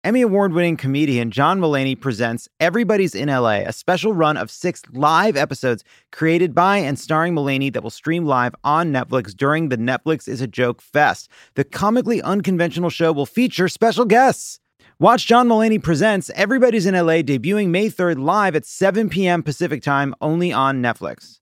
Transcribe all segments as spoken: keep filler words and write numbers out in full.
Emmy Award-winning comedian John Mulaney presents Everybody's in L A, a special run of six live episodes created by and starring Mulaney that will stream live on Netflix during the Netflix is a Joke Fest. The comically unconventional show will feature special guests. Watch John Mulaney Presents Everybody's in L A debuting May third live at seven p.m. Pacific time only on Netflix.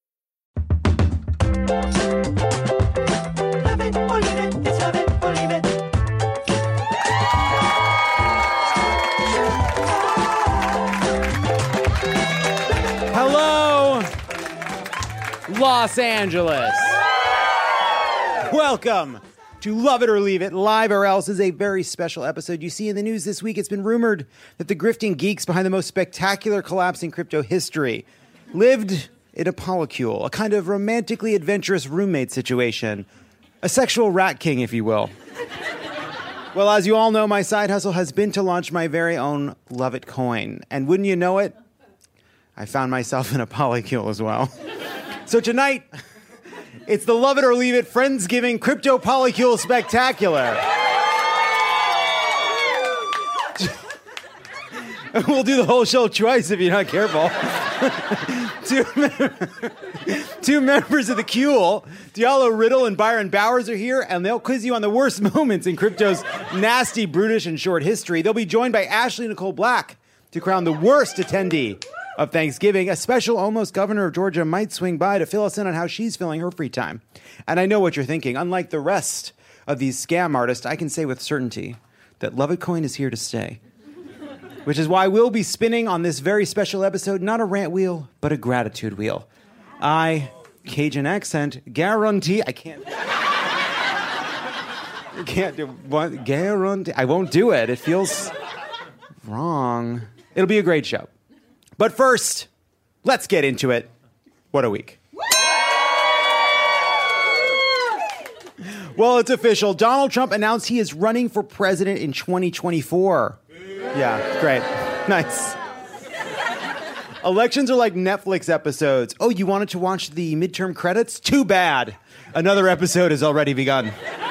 Hello, Los Angeles. Welcome to Love It or Leave It, Live or Else is a very special episode. You see in the news this week, it's been rumored that the grifting geeks behind the most spectacular collapse in crypto history lived in a polycule, a kind of romantically adventurous roommate situation, a sexual rat king, if you will. Well, as you all know, my side hustle has been to launch my very own Love It coin. And wouldn't you know it, I found myself in a polycule as well. So tonight, it's the Love It or Leave It Friendsgiving Crypto Polycule Spectacular. We'll do the whole show twice if you're not careful. two, mem- two members of the Cule, Diallo Riddle and Byron Bowers, are here, and they'll quiz you on the worst moments in crypto's nasty, brutish, and short history. They'll be joined by Ashley Nicole Black to crown the worst attendee of Thanksgiving. A special almost governor of Georgia might swing by to fill us in on how she's filling her free time. And I know what you're thinking. Unlike the rest of these scam artists, I can say with certainty that Love It Coin is here to stay. Which is why we'll be spinning on this very special episode, not a rant wheel, but a gratitude wheel. I, Cajun accent, guarantee, I can't, I can't do, what, guarantee, I won't do it. It feels wrong. It'll be a great show. But first, let's get into it. What a week. Well, it's official. Donald Trump announced he is running for president in twenty twenty-four. Yeah, great. Nice. Elections are like Netflix episodes. Oh, you wanted to watch the midterm credits? Too bad. Another episode has already begun.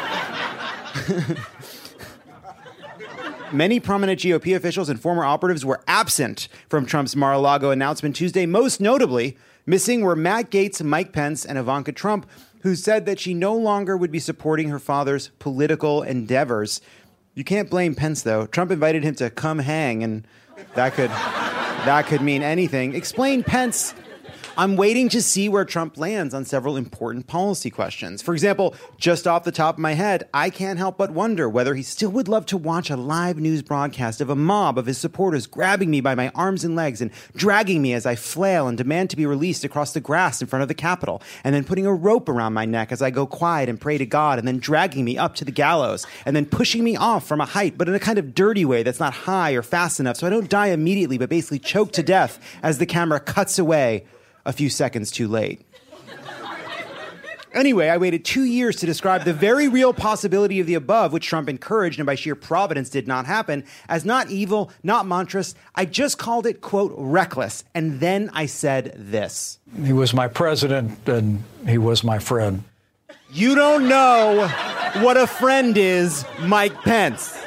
Many prominent G O P officials and former operatives were absent from Trump's Mar-a-Lago announcement Tuesday. Most notably, missing were Matt Gaetz, Mike Pence, and Ivanka Trump, who said that she no longer would be supporting her father's political endeavors. You can't blame Pence, though. Trump invited him to come hang, and that could, that could mean anything. Explain, Pence. I'm waiting to see where Trump lands on several important policy questions. For example, just off the top of my head, I can't help but wonder whether he still would love to watch a live news broadcast of a mob of his supporters grabbing me by my arms and legs and dragging me as I flail and demand to be released across the grass in front of the Capitol, and then putting a rope around my neck as I go quiet and pray to God, and then dragging me up to the gallows, and then pushing me off from a height, but in a kind of dirty way that's not high or fast enough so I don't die immediately, but basically choke to death as the camera cuts away a few seconds too late. Anyway, I waited two years to describe the very real possibility of the above, which Trump encouraged and by sheer providence did not happen, as not evil, not monstrous. I just called it, quote, reckless. And then I said this. He was my president and he was my friend. You don't know what a friend is, Mike Pence.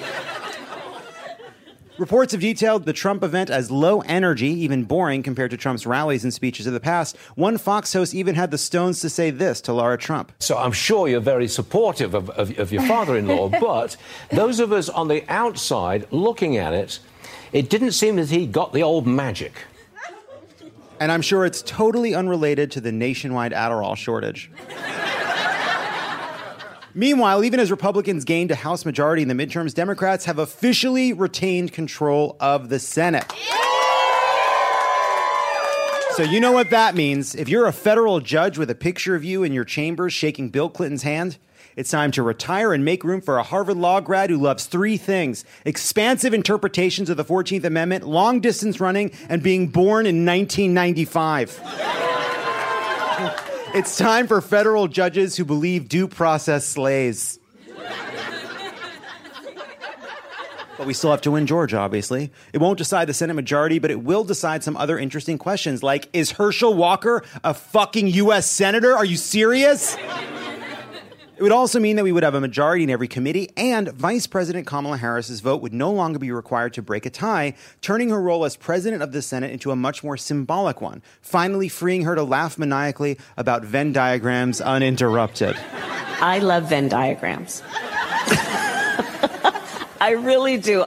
Reports have detailed the Trump event as low energy, even boring compared to Trump's rallies and speeches of the past. One Fox host even had the stones to say this to Laura Trump. So I'm sure you're very supportive of, of, of your father-in-law, but those of us on the outside looking at it, it didn't seem that he got the old magic. And I'm sure it's totally unrelated to the nationwide Adderall shortage. Meanwhile, even as Republicans gained a House majority in the midterms, Democrats have officially retained control of the Senate. So you know what that means. If you're a federal judge with a picture of you in your chambers shaking Bill Clinton's hand, it's time to retire and make room for a Harvard Law grad who loves three things: expansive interpretations of the fourteenth Amendment, long distance running, and being born in nineteen ninety-five. It's time for federal judges who believe due process slays. But we still have to win Georgia, obviously. It won't decide the Senate majority, but it will decide some other interesting questions, like, is Herschel Walker a fucking U S senator? Are you serious? It would also mean that we would have a majority in every committee, and Vice President Kamala Harris's vote would no longer be required to break a tie, turning her role as president of the Senate into a much more symbolic one, finally freeing her to laugh maniacally about Venn diagrams uninterrupted. I love Venn diagrams. I really do.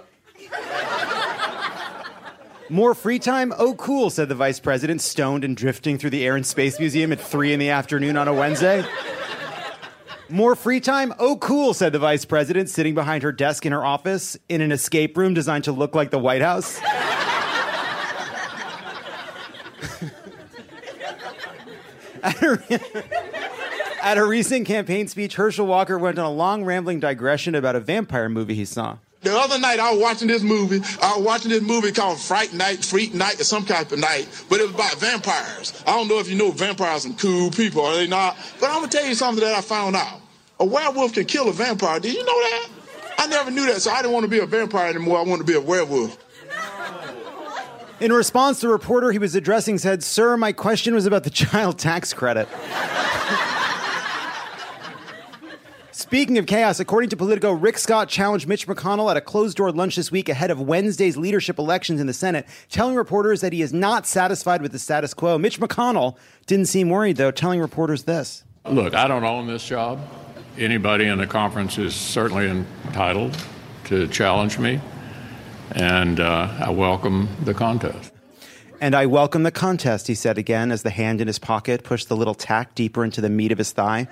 More free time? Oh, cool, said the vice president, stoned and drifting through the Air and Space Museum at three in the afternoon on a Wednesday. More free time? Oh, cool, said the vice president, sitting behind her desk in her office in an escape room designed to look like the White House. At her, at a recent campaign speech, Herschel Walker went on a long, rambling digression about a vampire movie he saw. The other night, I was watching this movie. I was watching this movie called Fright Night, Freak Night, or some type of night, but it was about vampires. I don't know if you know vampires are some cool people, are they not? But I'm going to tell you something that I found out. A werewolf can kill a vampire. Did you know that? I never knew that, so I didn't want to be a vampire anymore. I want to be a werewolf. In response, the reporter he was addressing said, "Sir, my question was about the child tax credit." Speaking of chaos, according to Politico, Rick Scott challenged Mitch McConnell at a closed-door lunch this week ahead of Wednesday's leadership elections in the Senate, telling reporters that he is not satisfied with the status quo. Mitch McConnell didn't seem worried, though, telling reporters this. Look, I don't own this job. Anybody in the conference is certainly entitled to challenge me, and uh, I welcome the contest. And I welcome the contest, he said again, as the hand in his pocket pushed the little tack deeper into the meat of his thigh.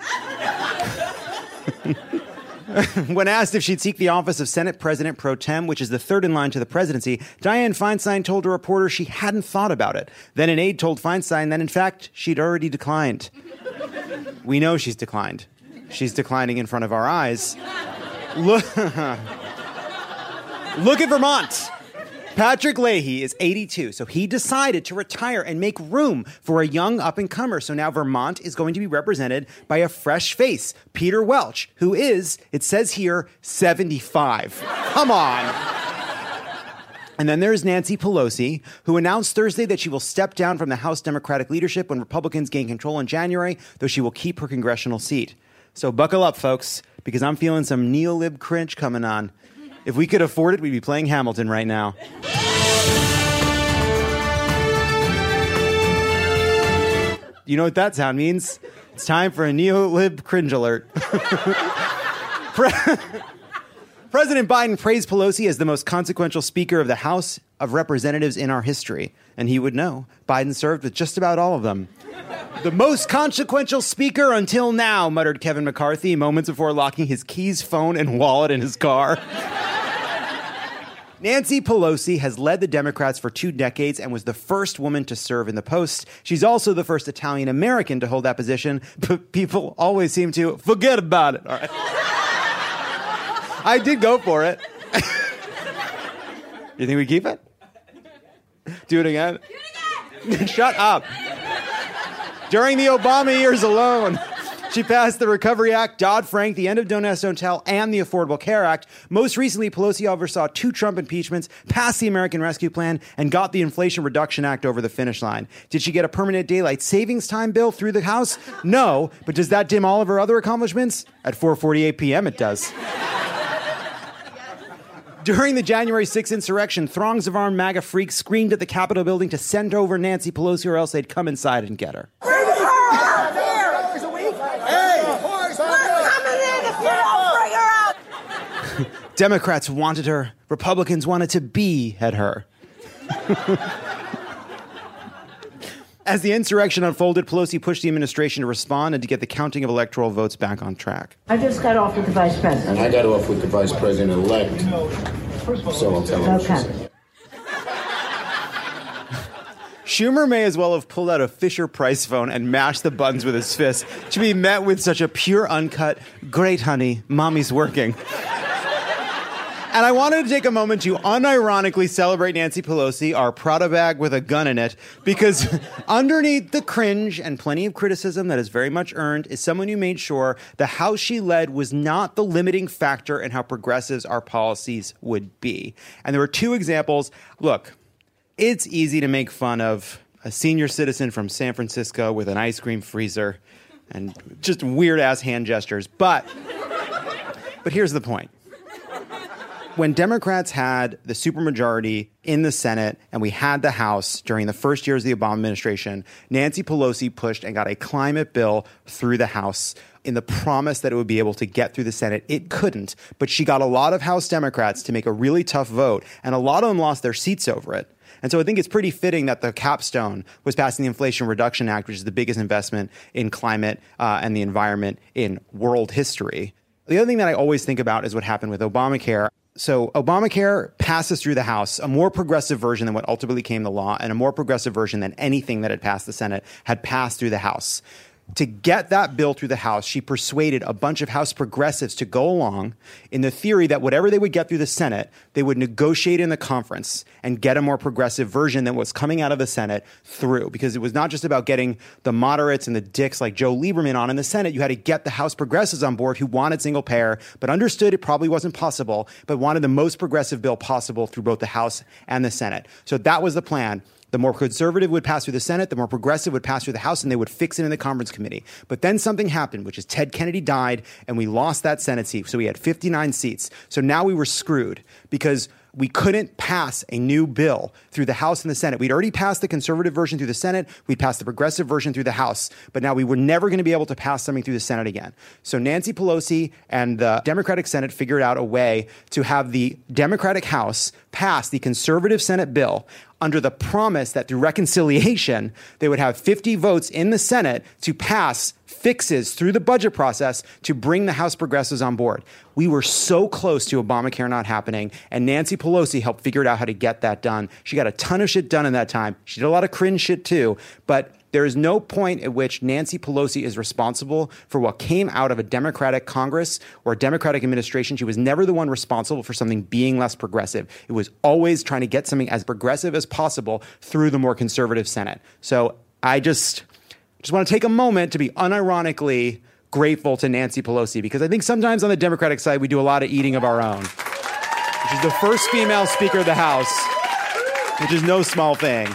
When asked if she'd seek the office of Senate President Pro Tem, which is the third in line to the presidency, Dianne Feinstein told a reporter she hadn't thought about it. Then an aide told Feinstein that, in fact, she'd already declined. We know she's declined. She's declining in front of our eyes. Look, Look at Vermont. Patrick Leahy is eighty-two, so he decided to retire and make room for a young up-and-comer. So now Vermont is going to be represented by a fresh face, Peter Welch, who is, it says here, seventy-five. Come on. And then there's Nancy Pelosi, who announced Thursday that she will step down from the House Democratic leadership when Republicans gain control in January, though she will keep her congressional seat. So buckle up, folks, because I'm feeling some neo-lib cringe coming on. If we could afford it, we'd be playing Hamilton right now. You know what that sound means? It's time for a neo-lib cringe alert. President Biden praised Pelosi as the most consequential Speaker of the House of Representatives in our history. And he would know. Biden served with just about all of them. The most consequential speaker until now, muttered Kevin McCarthy moments before locking his keys, phone, and wallet in his car. Nancy Pelosi has led the Democrats for two decades and was the first woman to serve in the post. She's also the first Italian-American to hold that position, but people always seem to forget about it. All right. I did go for it. You think we keep it? Do it again? Do it again! Shut up. During the Obama years alone, she passed the Recovery Act, Dodd-Frank, the end of Don't Ask, Don't Tell, and the Affordable Care Act. Most recently, Pelosi oversaw two Trump impeachments, passed the American Rescue Plan, and got the Inflation Reduction Act over the finish line. Did she get a permanent daylight savings time bill through the House? No, but does that dim all of her other accomplishments? At four forty-eight p.m. it does. During the January sixth insurrection, throngs of armed MAGA freaks screamed at the Capitol building to send over Nancy Pelosi or else they'd come inside and get her. Democrats wanted her. Republicans wanted to be at her. As the insurrection unfolded, Pelosi pushed the administration to respond and to get the counting of electoral votes back on track. I just got off with the vice president. I got off with the vice president-elect. So I'll tell you. Okay. Schumer may as well have pulled out a Fisher-Price phone and mashed the buttons with his fist to be met with such a pure, uncut, "Great, honey, mommy's working." And I wanted to take a moment to unironically celebrate Nancy Pelosi, our Prada bag with a gun in it, because underneath the cringe and plenty of criticism that is very much earned is someone who made sure the House she led was not the limiting factor in how progressives our policies would be. And there were two examples. Look, it's easy to make fun of a senior citizen from San Francisco with an ice cream freezer and just weird-ass hand gestures. But, but here's the point. When Democrats had the supermajority in the Senate and we had the House during the first years of the Obama administration, Nancy Pelosi pushed and got a climate bill through the House in the promise that it would be able to get through the Senate. It couldn't, but she got a lot of House Democrats to make a really tough vote, and a lot of them lost their seats over it. And so I think it's pretty fitting that the capstone was passing the Inflation Reduction Act, which is the biggest investment in climate uh, and the environment in world history. The other thing that I always think about is what happened with Obamacare. So Obamacare passes through the House, a more progressive version than what ultimately became the law, and a more progressive version than anything that had passed the Senate had passed through the House. To get that bill through the House, she persuaded a bunch of House progressives to go along in the theory that whatever they would get through the Senate, they would negotiate in the conference and get a more progressive version than what's coming out of the Senate through. Because it was not just about getting the moderates and the dicks like Joe Lieberman on in the Senate. You had to get the House progressives on board who wanted single payer, but understood it probably wasn't possible, but wanted the most progressive bill possible through both the House and the Senate. So that was the plan. The more conservative would pass through the Senate, the more progressive would pass through the House, and they would fix it in the conference committee. But then something happened, which is Ted Kennedy died, and we lost that Senate seat. So we had fifty-nine seats. So now we were screwed because we couldn't pass a new bill through the House and the Senate. We'd already passed the conservative version through the Senate. We'd passed the progressive version through the House. But now we were never going to be able to pass something through the Senate again. So Nancy Pelosi and the Democratic Senate figured out a way to have the Democratic House pass the conservative Senate bill under the promise that through reconciliation, they would have fifty votes in the Senate to pass fixes through the budget process to bring the House progressives on board. We were so close to Obamacare not happening, and Nancy Pelosi helped figure out how to get that done. She got a ton of shit done in that time. She did a lot of cringe shit too, but there is no point at which Nancy Pelosi is responsible for what came out of a Democratic Congress or a Democratic administration. She was never the one responsible for something being less progressive. It was always trying to get something as progressive as possible through the more conservative Senate. So I just, just want to take a moment to be unironically grateful to Nancy Pelosi, because I think sometimes on the Democratic side, we do a lot of eating of our own. She's the first female Speaker of the House, which is no small thing.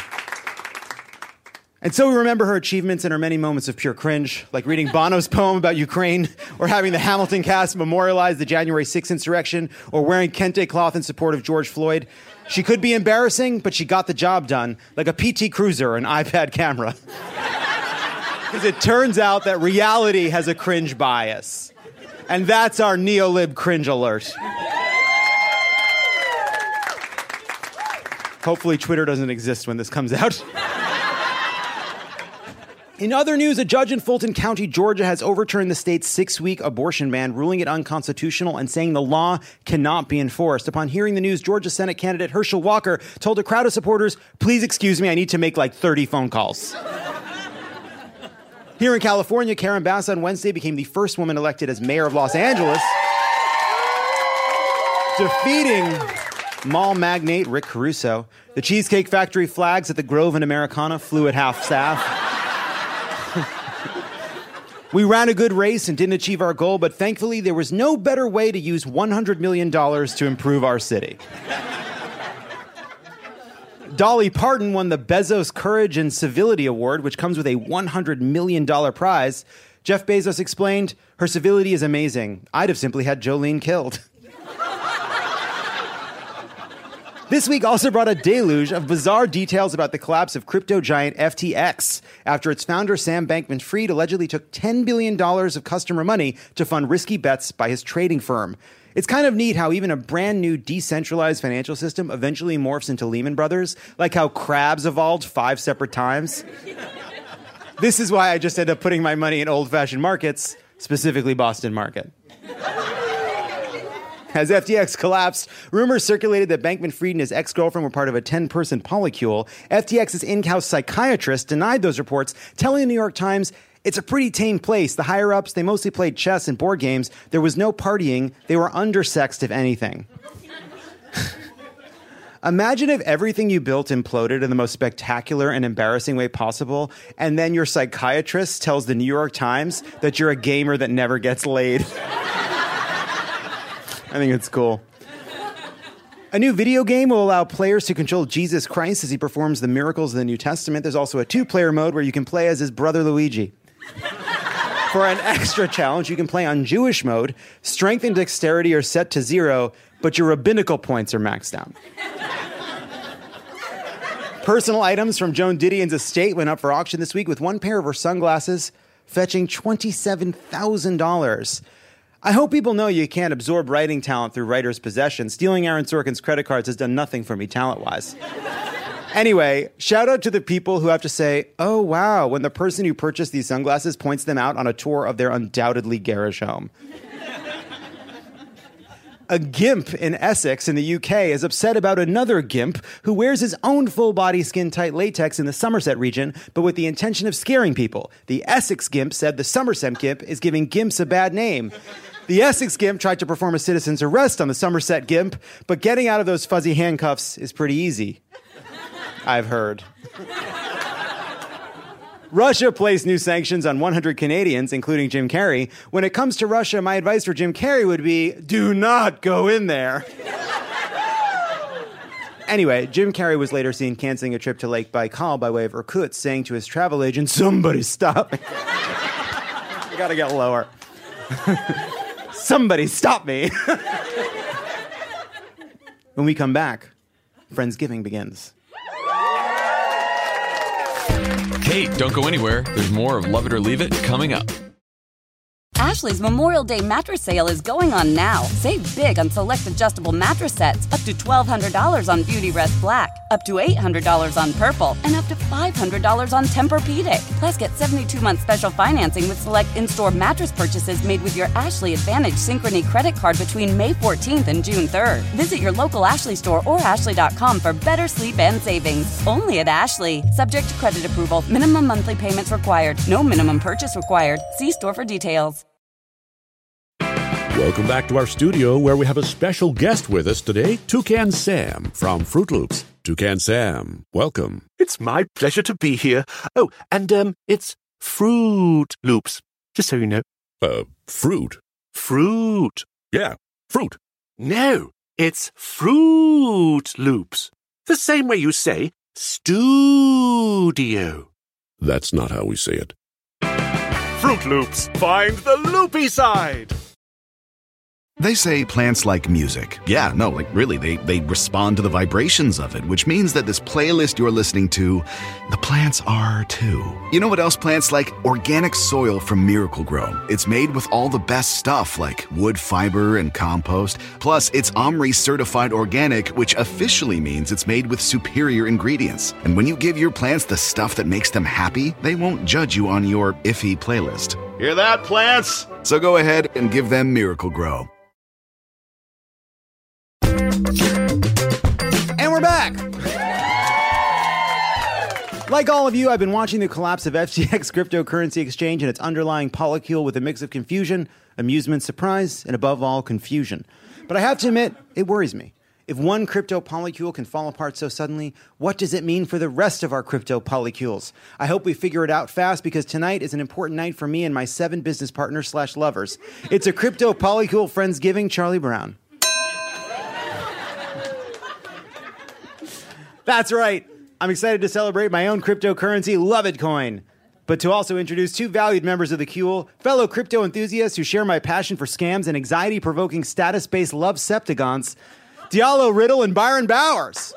And so we remember her achievements and her many moments of pure cringe, like reading Bono's poem about Ukraine, or having the Hamilton cast memorialize the January sixth insurrection, or wearing kente cloth in support of George Floyd. She could be embarrassing, but she got the job done, like a P T Cruiser or an iPad camera. Because it turns out that reality has a cringe bias. And that's our neolib cringe alert. Hopefully Twitter doesn't exist when this comes out. In other news, a judge in Fulton County, Georgia, has overturned the state's six-week abortion ban, ruling it unconstitutional and saying the law cannot be enforced. Upon hearing the news, Georgia Senate candidate Herschel Walker told a crowd of supporters, "Please excuse me, I need to make like thirty phone calls." Here in California, Karen Bass on Wednesday became the first woman elected as mayor of Los Angeles, defeating mall magnate Rick Caruso. The Cheesecake Factory flags at the Grove and Americana flew at half staff. We ran a good race and didn't achieve our goal, but thankfully there was no better way to use one hundred million dollars to improve our city. Dolly Parton won the Bezos Courage and Civility Award, which comes with a one hundred million dollars prize. Jeff Bezos explained, "Her civility is amazing. I'd have simply had Jolene killed." This week also brought a deluge of bizarre details about the collapse of crypto giant F T X after its founder, Sam Bankman-Fried, allegedly took ten billion dollars of customer money to fund risky bets by his trading firm. It's kind of neat how even a brand new decentralized financial system eventually morphs into Lehman Brothers, like how crabs evolved five separate times. This is why I just end up putting my money in old-fashioned markets, specifically Boston Market. As F T X collapsed, rumors circulated that Bankman-Fried and his ex-girlfriend were part of a ten-person polycule. F T X's in-house psychiatrist denied those reports, telling the New York Times, "It's a pretty tame place. The higher-ups, they mostly played chess and board games. There was no partying. They were undersexed, if anything." Imagine if everything you built imploded in the most spectacular and embarrassing way possible, and then your psychiatrist tells the New York Times that you're a gamer that never gets laid. I think it's cool. A new video game will allow players to control Jesus Christ as he performs the miracles of the New Testament. There's also a two-player mode where you can play as his brother Luigi. For an extra challenge, you can play on Jewish mode. Strength and dexterity are set to zero, but your rabbinical points are maxed out. Personal items from Joan Didion's estate went up for auction this week, with one pair of her sunglasses fetching twenty-seven thousand dollars. I hope people know you can't absorb writing talent through writer's possession. Stealing Aaron Sorkin's credit cards has done nothing for me talent-wise. Anyway, shout out to the people who have to say, oh, wow, when the person who purchased these sunglasses points them out on a tour of their undoubtedly garish home. A gimp in Essex in the U K is upset about another gimp who wears his own full-body skin-tight latex in the Somerset region, but with the intention of scaring people. The Essex gimp said the Somerset gimp is giving gimps a bad name. The Essex gimp tried to perform a citizen's arrest on the Somerset gimp, but getting out of those fuzzy handcuffs is pretty easy, I've heard. Russia placed new sanctions on one hundred Canadians, including Jim Carrey. When it comes to Russia, my advice for Jim Carrey would be, do not go in there. Anyway, Jim Carrey was later seen canceling a trip to Lake Baikal by way of Irkutsk, saying to his travel agent, somebody stop me. I gotta get lower. Somebody stop me. When we come back, Friendsgiving begins. Hey, don't go anywhere. There's more of Love It or Leave It coming up. Ashley's Memorial Day mattress sale is going on now. Save big on select adjustable mattress sets, up to twelve hundred dollars on Beautyrest Black, up to eight hundred dollars on Purple, and up to five hundred dollars on Tempur-Pedic. Plus, get seventy-two month special financing with select in-store mattress purchases made with your Ashley Advantage Synchrony credit card between May fourteenth and June third. Visit your local Ashley store or ashley dot com for better sleep and savings. Only at Ashley. Subject to credit approval. Minimum monthly payments required. No minimum purchase required. See store for details. Welcome back to our studio, where we have a special guest with us today, Toucan Sam from Fruit Loops. Toucan Sam, welcome. It's my pleasure to be here. Oh, and um, it's Fruit Loops, just so you know. Uh, fruit? Fruit. Yeah, fruit. No, it's Fruit Loops. The same way you say studio. That's not how we say it. Fruit Loops, find the loopy side. They say plants like music. Yeah, no, like really, they, they respond to the vibrations of it, which means that this playlist you're listening to, the plants are too. You know what else plants like? Organic soil from Miracle Grow. It's made with all the best stuff like wood fiber and compost. Plus, it's OMRI certified organic, which officially means it's made with superior ingredients. And when you give your plants the stuff that makes them happy, they won't judge you on your iffy playlist. Hear that, plants? So go ahead and give them Miracle Grow. And we're back. Like all of you, I've been watching the collapse of F T X cryptocurrency exchange and its underlying polycule with a mix of confusion, amusement, surprise, and above all, confusion. But I have to admit, it worries me. If one crypto polycule can fall apart so suddenly, what does it mean for the rest of our crypto polycules? I hope we figure it out fast, because tonight is an important night for me and my seven business partners slash lovers. It's a crypto polycule Friendsgiving, Charlie Brown. That's right. I'm excited to celebrate my own cryptocurrency, Love It Coin. But to also introduce two valued members of the Cule, fellow crypto enthusiasts who share my passion for scams and anxiety-provoking status-based love septicons, Diallo Riddle and Byron Bowers.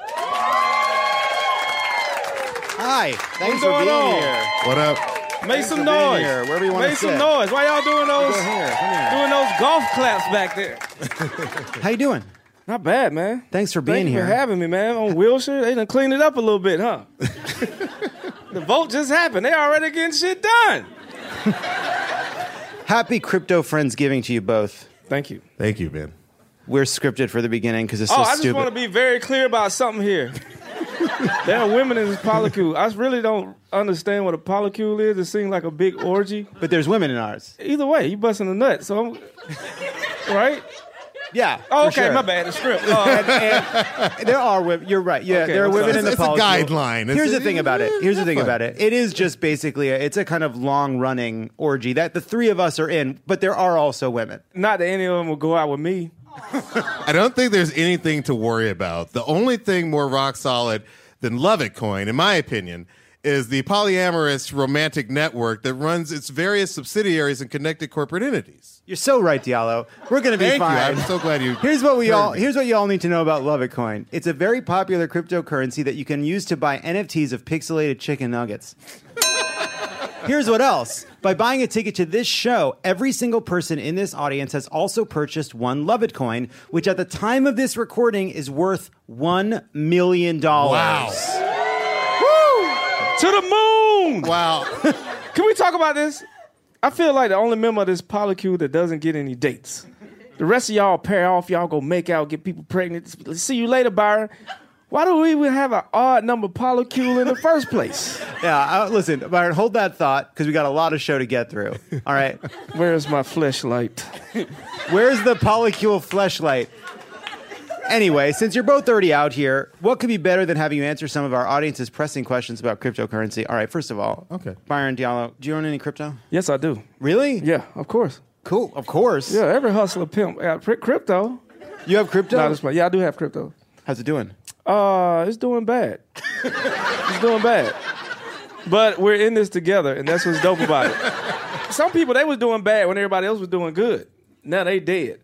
Hi. Thanks for being on? here. What up? Make Thanks some for being noise. here, wherever you want Make to some sit. noise. Why y'all doing those? Go here. Come here. Doing those golf claps back there. How you doing? Not bad, man. Thanks for being Thank you here. for having me, man. On Wilshire, they done cleaned it up a little bit, huh? The vote just happened. They already getting shit done. Happy Crypto Friendsgiving to you both. Thank you. Thank you, man. We're scripted for the beginning because it's oh, so I just stupid. want to be very clear about something here. There are women in this polycule. I really don't understand what a polycule is. It seems like a big orgy. But there's women in ours. Either way, you busting a nut, so I'm... Right? Yeah. Oh, for okay, sure. my bad. The script. Oh, and, and there are women. You're right. Yeah, Okay, there are I'm women sorry. in the It's a polycule. guideline. It's Here's a- the thing about it. Here's the thing fun. about it. It is just basically a, it's a kind of long running orgy that the three of us are in, but there are also women. Not that any of them will go out with me. I don't think there's anything to worry about. The only thing more rock solid than Love It Coin, in my opinion, is the polyamorous romantic network that runs its various subsidiaries and connected corporate entities. You're so right, Diallo. We're going to be Thank fine. you. I'm so glad you. Here's what we heard all. me. Here's what you all need to know about Love It Coin. It's a very popular cryptocurrency that you can use to buy N F Ts of pixelated chicken nuggets. Here's what else. By buying a ticket to this show, every single person in this audience has also purchased one Love It coin, which at the time of this recording is worth one million dollars. Wow. Woo! To the moon! Wow. Can we talk about this? I feel like the only member of this polycule that doesn't get any dates. The rest of y'all pair off, y'all go make out, get people pregnant. See you later, Byron. Why do we even have an odd number polycule in the first place? Yeah, uh, listen, Byron, hold that thought because we got a lot of show to get through. All right. Where's my fleshlight? Where's the polycule fleshlight? Anyway, since you're both already out here, what could be better than having you answer some of our audience's pressing questions about cryptocurrency? All right, first of all, okay, Byron Diallo, do you own any crypto? Yes, I do. Really? Yeah, of course. Cool, of course. Yeah, every hustler pimp got crypto. You have crypto? No, just, yeah, I do have crypto. How's it doing? Uh, it's doing bad. It's doing bad. But we're in this together, and that's what's dope about it. Some people, they was doing bad when everybody else was doing good. Now they dead.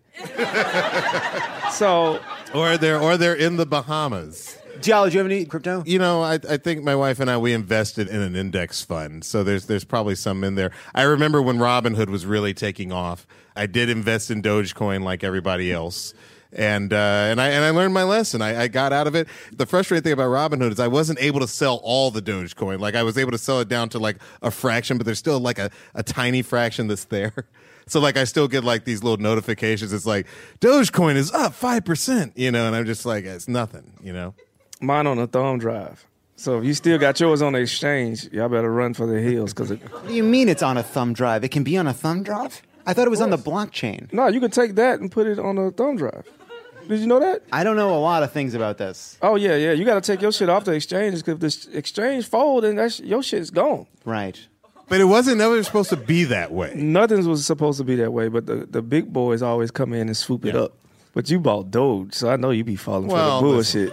So, or they're or they're in the Bahamas. Diallo, do you have any crypto? You know, I, I think my wife and I, we invested in an index fund. So there's there's probably some in there. I remember when Robinhood was really taking off, I did invest in Dogecoin like everybody else. And uh, and I and I learned my lesson. I, I got out of it. The frustrating thing about Robinhood is I wasn't able to sell all the Dogecoin. Like I was able to sell it down to like a fraction, but there's still like a, a tiny fraction that's there. So like I still get like these little notifications. It's like Dogecoin is up five percent, you know, and I'm just like, it's nothing, you know. Mine on a thumb drive. So if you still got yours on the exchange, y'all better run for the hills. Cause it... What do you mean it's on a thumb drive? It can be on a thumb drive? I thought it was on the blockchain. No, you can take that and put it on a thumb drive. Did you know that? I don't know a lot of things about this. Oh, yeah, yeah. You got to take your shit off the exchange because if the exchange fold, then that's, your shit's gone. Right. But it wasn't never supposed to be that way. Nothing was supposed to be that way, but the, the big boys always come in and swoop yeah. it up. But you bought Doge, so I know you be falling well, for the bullshit.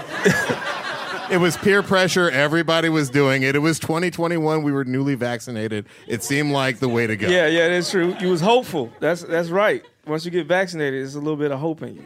It was peer pressure. Everybody was doing it. It was twenty twenty-one. We were newly vaccinated. It seemed like the way to go. Yeah, yeah, that's true. You was hopeful. That's that's right. Once you get vaccinated, there's a little bit of hope in you.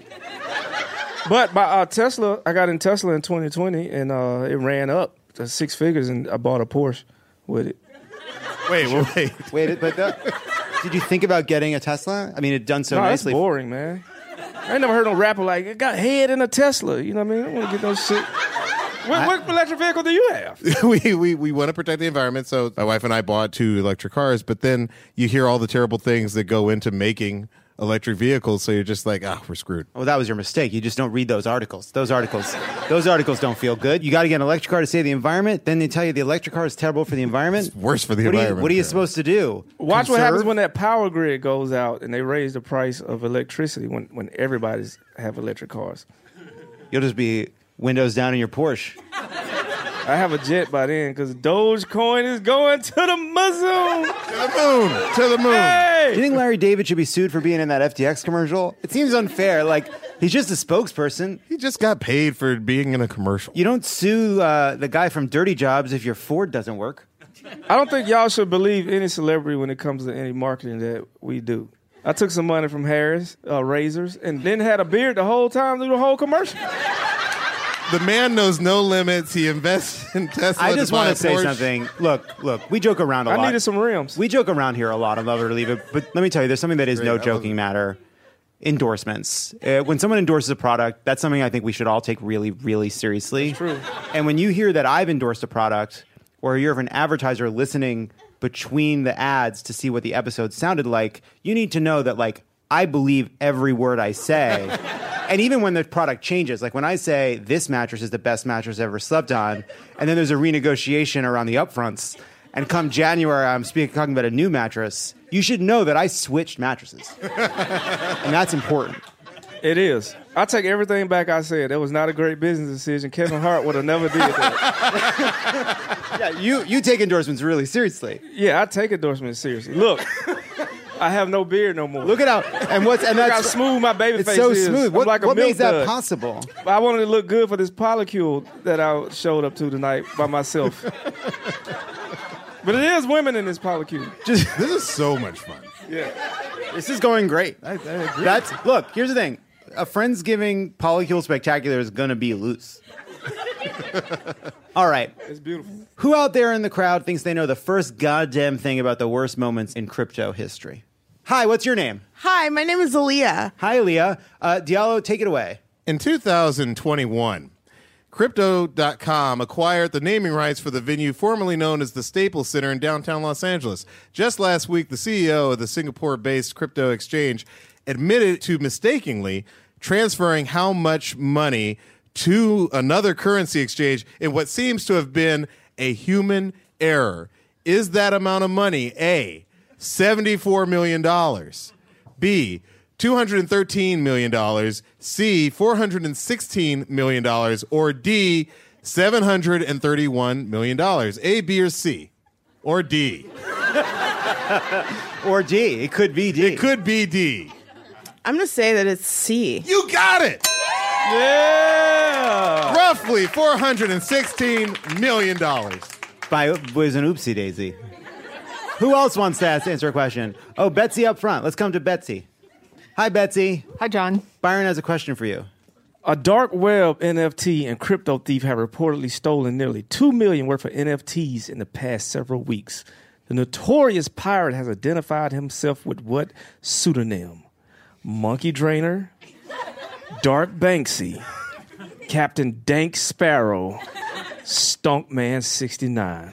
But my uh, Tesla, I got in Tesla in twenty twenty, and uh, it ran up to six figures, and I bought a Porsche with it. Wait, wait, wait. But that, did you think about getting a Tesla? I mean, it done so no, nicely. That's boring, man. I ain't never heard no rapper like, it got head in a Tesla. You know what I mean? I don't want to get no shit. What, I, what electric vehicle do you have? we, we we want to protect the environment, so my wife and I bought two electric cars, but then you hear all the terrible things that go into making electric vehicles, so you're just like, ah, oh, we're screwed. Well, that was your mistake. You just don't read those articles. Those articles, those articles don't feel good. You got to get an electric car to save the environment. Then they tell you the electric car is terrible for the environment. It's worse for the what environment. Are you, what are you supposed to do? Watch Conserve? What happens when that power grid goes out and they raise the price of electricity when, when everybody's have electric cars. You'll just be windows down in your Porsche. I have a jet by then because Dogecoin is going to the moon. To the moon. To the moon. Hey! Do you think Larry David should be sued for being in that F T X commercial? It seems unfair. Like, he's just a spokesperson. He just got paid for being in a commercial. You don't sue uh, the guy from Dirty Jobs if your Ford doesn't work. I don't think y'all should believe any celebrity when it comes to any marketing that we do. I took some money from Harris, uh, Razors, and then had a beard the whole time through the whole commercial. The man knows no limits. He invests in Tesla. I just want to say Porsche. something. Look, look, we joke around a I lot. I needed some rims. We joke around here a lot on Love It or Leave It, but let me tell you, there's something that is Great, no I joking matter. Endorsements. Uh, when someone endorses a product, that's something I think we should all take really, really seriously. That's true. And when you hear that I've endorsed a product, or you're an advertiser listening between the ads to see what the episode sounded like, you need to know that, like, I believe every word I say. And even when the product changes, like when I say this mattress is the best mattress I've ever slept on, and then there's a renegotiation around the upfronts, and come January I'm speaking talking about a new mattress, you should know that I switched mattresses. And that's important. It is. I take everything back I said. That was not a great business decision. Kevin Hart would have never did that. Yeah, you, you take endorsements really seriously. Yeah, I take endorsements seriously. Look, I have no beard no more. Look at how and what's and Look that's how smooth my baby it's face so is. smooth. I'm What, like a what milk makes that dud. possible? I wanted to look good for this polycule that I showed up to tonight by myself. But it is women in this polycule. Just This is so much fun. Yeah. this is going great. I, I agree. That's look. Here's the thing: a Friendsgiving polycule spectacular is going to be loose. All right. It's beautiful. Who out there in the crowd thinks they know the first goddamn thing about the worst moments in crypto history? Hi, what's your name? Hi, my name is Aaliyah. Hi, Aaliyah. Uh, Diallo, take it away. In two thousand twenty-one, Crypto dot com acquired the naming rights for the venue formerly known as the Staples Center in downtown Los Angeles. Just last week, the C E O of the Singapore-based crypto exchange admitted to mistakenly transferring how much money to another currency exchange in what seems to have been a human error. Is that amount of money A, seventy-four million dollars, B, two hundred thirteen million dollars, C, four hundred sixteen million dollars, or D, seven hundred thirty-one million dollars? A, B, or C? Or D? Or D. It could be D. It could be D. I'm going to say that it's C. You got it! Yeah! Roughly four hundred sixteen million dollars. By was an oopsie daisy. Who else wants to ask, answer a question? Oh, Betsy up front. Let's come to Betsy. Hi, Betsy. Hi, John. Byron has a question for you. A dark web N F T and crypto thief have reportedly stolen nearly two million dollars worth of N F Ts in the past several weeks. The notorious pirate has identified himself with what pseudonym? Monkey Drainer, Dark Banksy, Captain Dank Sparrow, Stunkman sixty-nine.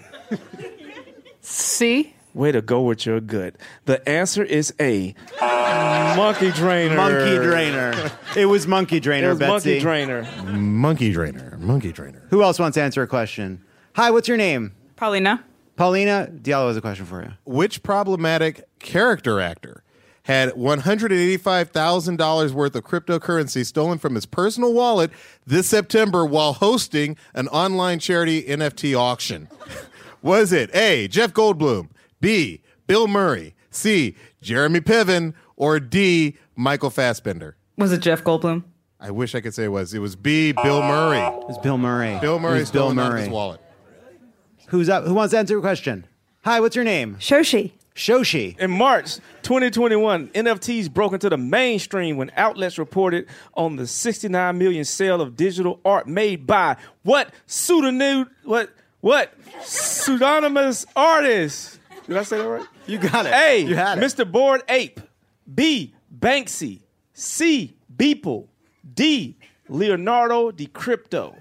C? Way to go with your gut. The answer is A. Monkey Drainer. Monkey Drainer. It was Monkey Drainer, It was Betsy. Monkey Drainer. Monkey Drainer. Monkey Drainer. Who else wants to answer a question? Hi, what's your name? Paulina. Paulina, Diallo has a question for you. Which problematic character actor had one hundred eighty-five thousand dollars worth of cryptocurrency stolen from his personal wallet this September while hosting an online charity N F T auction? Was it A, Jeff Goldblum, B, Bill Murray, C, Jeremy Piven, or D, Michael Fassbender? Was it Jeff Goldblum? I wish I could say it was. It was B, Bill Murray. It was Bill Murray. Bill It Murray was stole Bill out of Murray. his wallet. Who's up? Who wants to answer a question? Hi, what's your name? Shoshi. Shoshi. In March twenty twenty-one, N F Ts broke into the mainstream when outlets reported on the sixty-nine million sale of digital art made by what pseudonym, what, what pseudonymous artist? Did I say that right? You got it. A, You had it. Mister Bored Ape. B, Banksy. C, Beeple. D, Leonardo DiCrypto.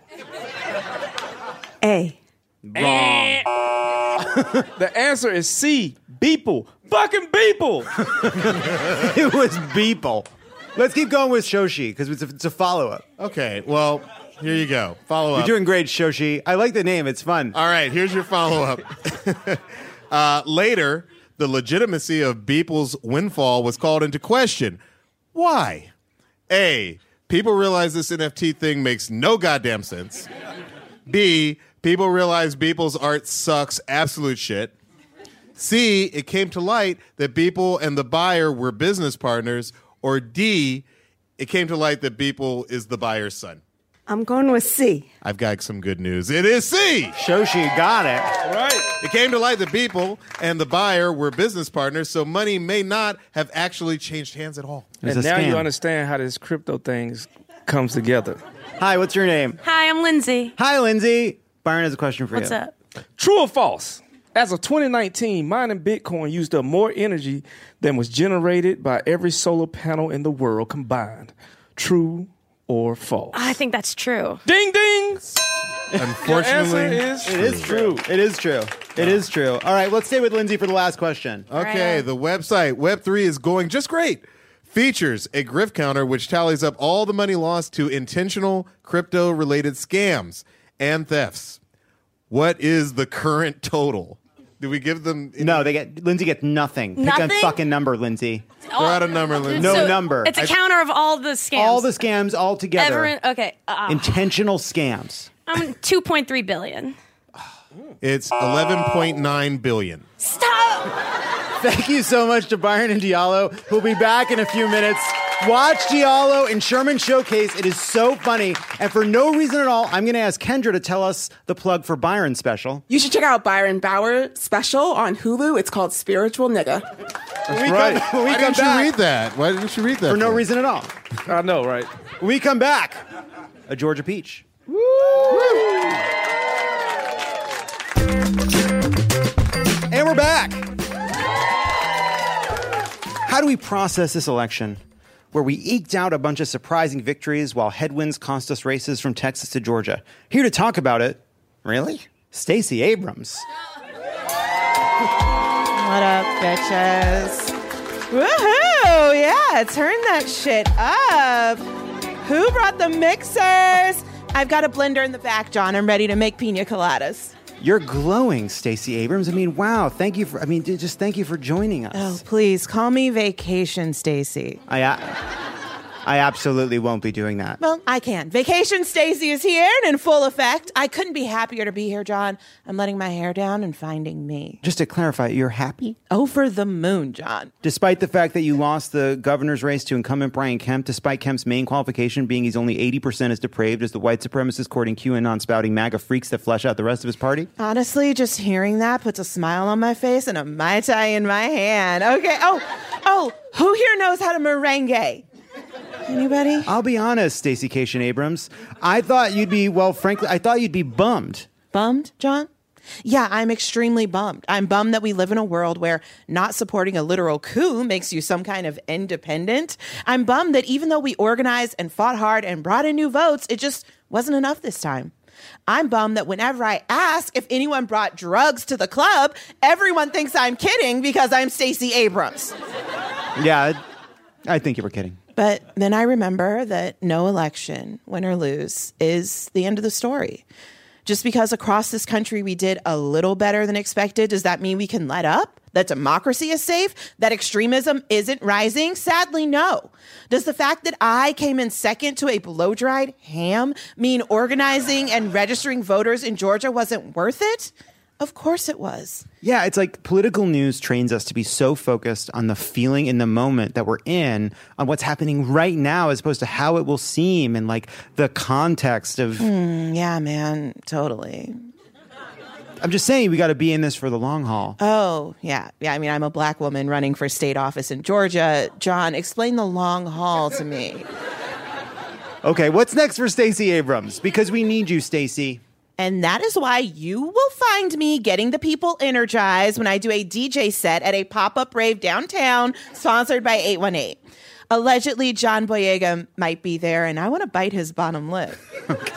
A. Wrong. The answer is C, Beeple. Fucking Beeple. It was Beeple. Let's keep going with Shoshi because it's a, it's a follow-up. Okay, well, here you go. Follow up. You're doing great, Shoshi. I like the name. It's fun. All right, here's your follow-up. uh, later, the legitimacy of Beeple's windfall was called into question. Why? A, people realize this N F T thing makes no goddamn sense. B, people realize Beeple's art sucks absolute shit. C, it came to light that Beeple and the buyer were business partners. Or D, it came to light that Beeple is the buyer's son. I'm going with C. I've got some good news. It is C. Shoshi got it. All right. It came to light that Beeple and the buyer were business partners, so money may not have actually changed hands at all. It was And a now scam. you understand how this crypto thing comes together. Hi, what's your name? Hi, I'm Lindsay. Hi, Lindsay. Byron has a question for What's you. up? True or false? As of twenty nineteen, mining Bitcoin used up more energy than was generated by every solar panel in the world combined. True or false? I think that's true. Ding ding! Unfortunately, Your answer is It is true. It is true. It is true. All right, let's stay with Lindsay for the last question. Okay, the website Web three is going just great. Features a grift counter which tallies up all the money lost to intentional crypto-related scams and thefts. What is the current total? Do we give them... No, they get Lindsay gets nothing. Pick Nothing? a fucking number, Lindsay. Throw out a number, Lindsay. No So number. It's a I- counter of all the scams. All the scams all together. Ever, okay. Uh, Intentional scams. I'm two point three billion. It's eleven point nine billion. Stop! Thank you so much to Byron and Diallo. We'll be back in a few minutes. Watch Diallo in Sherman Showcase. It is so funny. And for no reason at all, I'm going to ask Kendra to tell us the plug for Byron's special. You should check out Byron Bauer special on Hulu. It's called Spiritual Nigga. That's we right. Come, we Why come didn't back, you read that? Why didn't you read that? For, for no reason at all. I know, right? When we come back, a Georgia peach. Woo! And we're back. How do we process this election where we eked out a bunch of surprising victories while headwinds cost us races from Texas to Georgia? Here to talk about it, really? Stacey Abrams. What up, bitches? Woohoo! Yeah, turn that shit up. Who brought the mixers? I've got a blender in the back, John. I'm ready to make pina coladas. You're glowing, Stacey Abrams. I mean, wow. Thank you for, I mean, just thank you for joining us. Oh, please, call me Vacation Stacey. I, uh, I absolutely won't be doing that. Well, I can. Vacation Stacey is here and in full effect. I couldn't be happier to be here, John. I'm letting my hair down and finding me. Just to clarify, you're happy? Over the moon, John. Despite the fact that you lost the governor's race to incumbent Brian Kemp, despite Kemp's main qualification being he's only eighty percent as depraved as the white supremacist courting QAnon spouting MAGA freaks that flesh out the rest of his party? Honestly, just hearing that puts a smile on my face and a Mai Tai in my hand. Okay. Oh, oh, who here knows how to merengue? Anybody? I'll be honest, Stacey Cation Abrams. I thought you'd be, well, frankly, I thought you'd be bummed. Bummed, John? Yeah, I'm extremely bummed. I'm bummed that we live in a world where not supporting a literal coup makes you some kind of independent. I'm bummed that even though we organized and fought hard and brought in new votes, it just wasn't enough this time. I'm bummed that whenever I ask if anyone brought drugs to the club, everyone thinks I'm kidding because I'm Stacey Abrams. Yeah, I think you were kidding. But then I remember that no election, win or lose, is the end of the story. Just because across this country we did a little better than expected, does that mean we can let up? That democracy is safe? That extremism isn't rising? Sadly, no. Does the fact that I came in second to a blow-dried ham mean organizing and registering voters in Georgia wasn't worth it? Of course it was. Yeah, it's like political news trains us to be so focused on the feeling in the moment that we're in, on what's happening right now, as opposed to how it will seem and like the context of. Mm, yeah, man, totally. I'm just saying we got to be in this for the long haul. Oh, yeah. Yeah, I mean, I'm a black woman running for state office in Georgia. John, explain the long haul to me. Okay, what's next for Stacey Abrams? Because we need you, Stacey. And that is why you will find me getting the people energized when I do a D J set at a pop-up rave downtown, sponsored by eight one eight. Allegedly, John Boyega might be there, and I want to bite his bottom lip. Okay.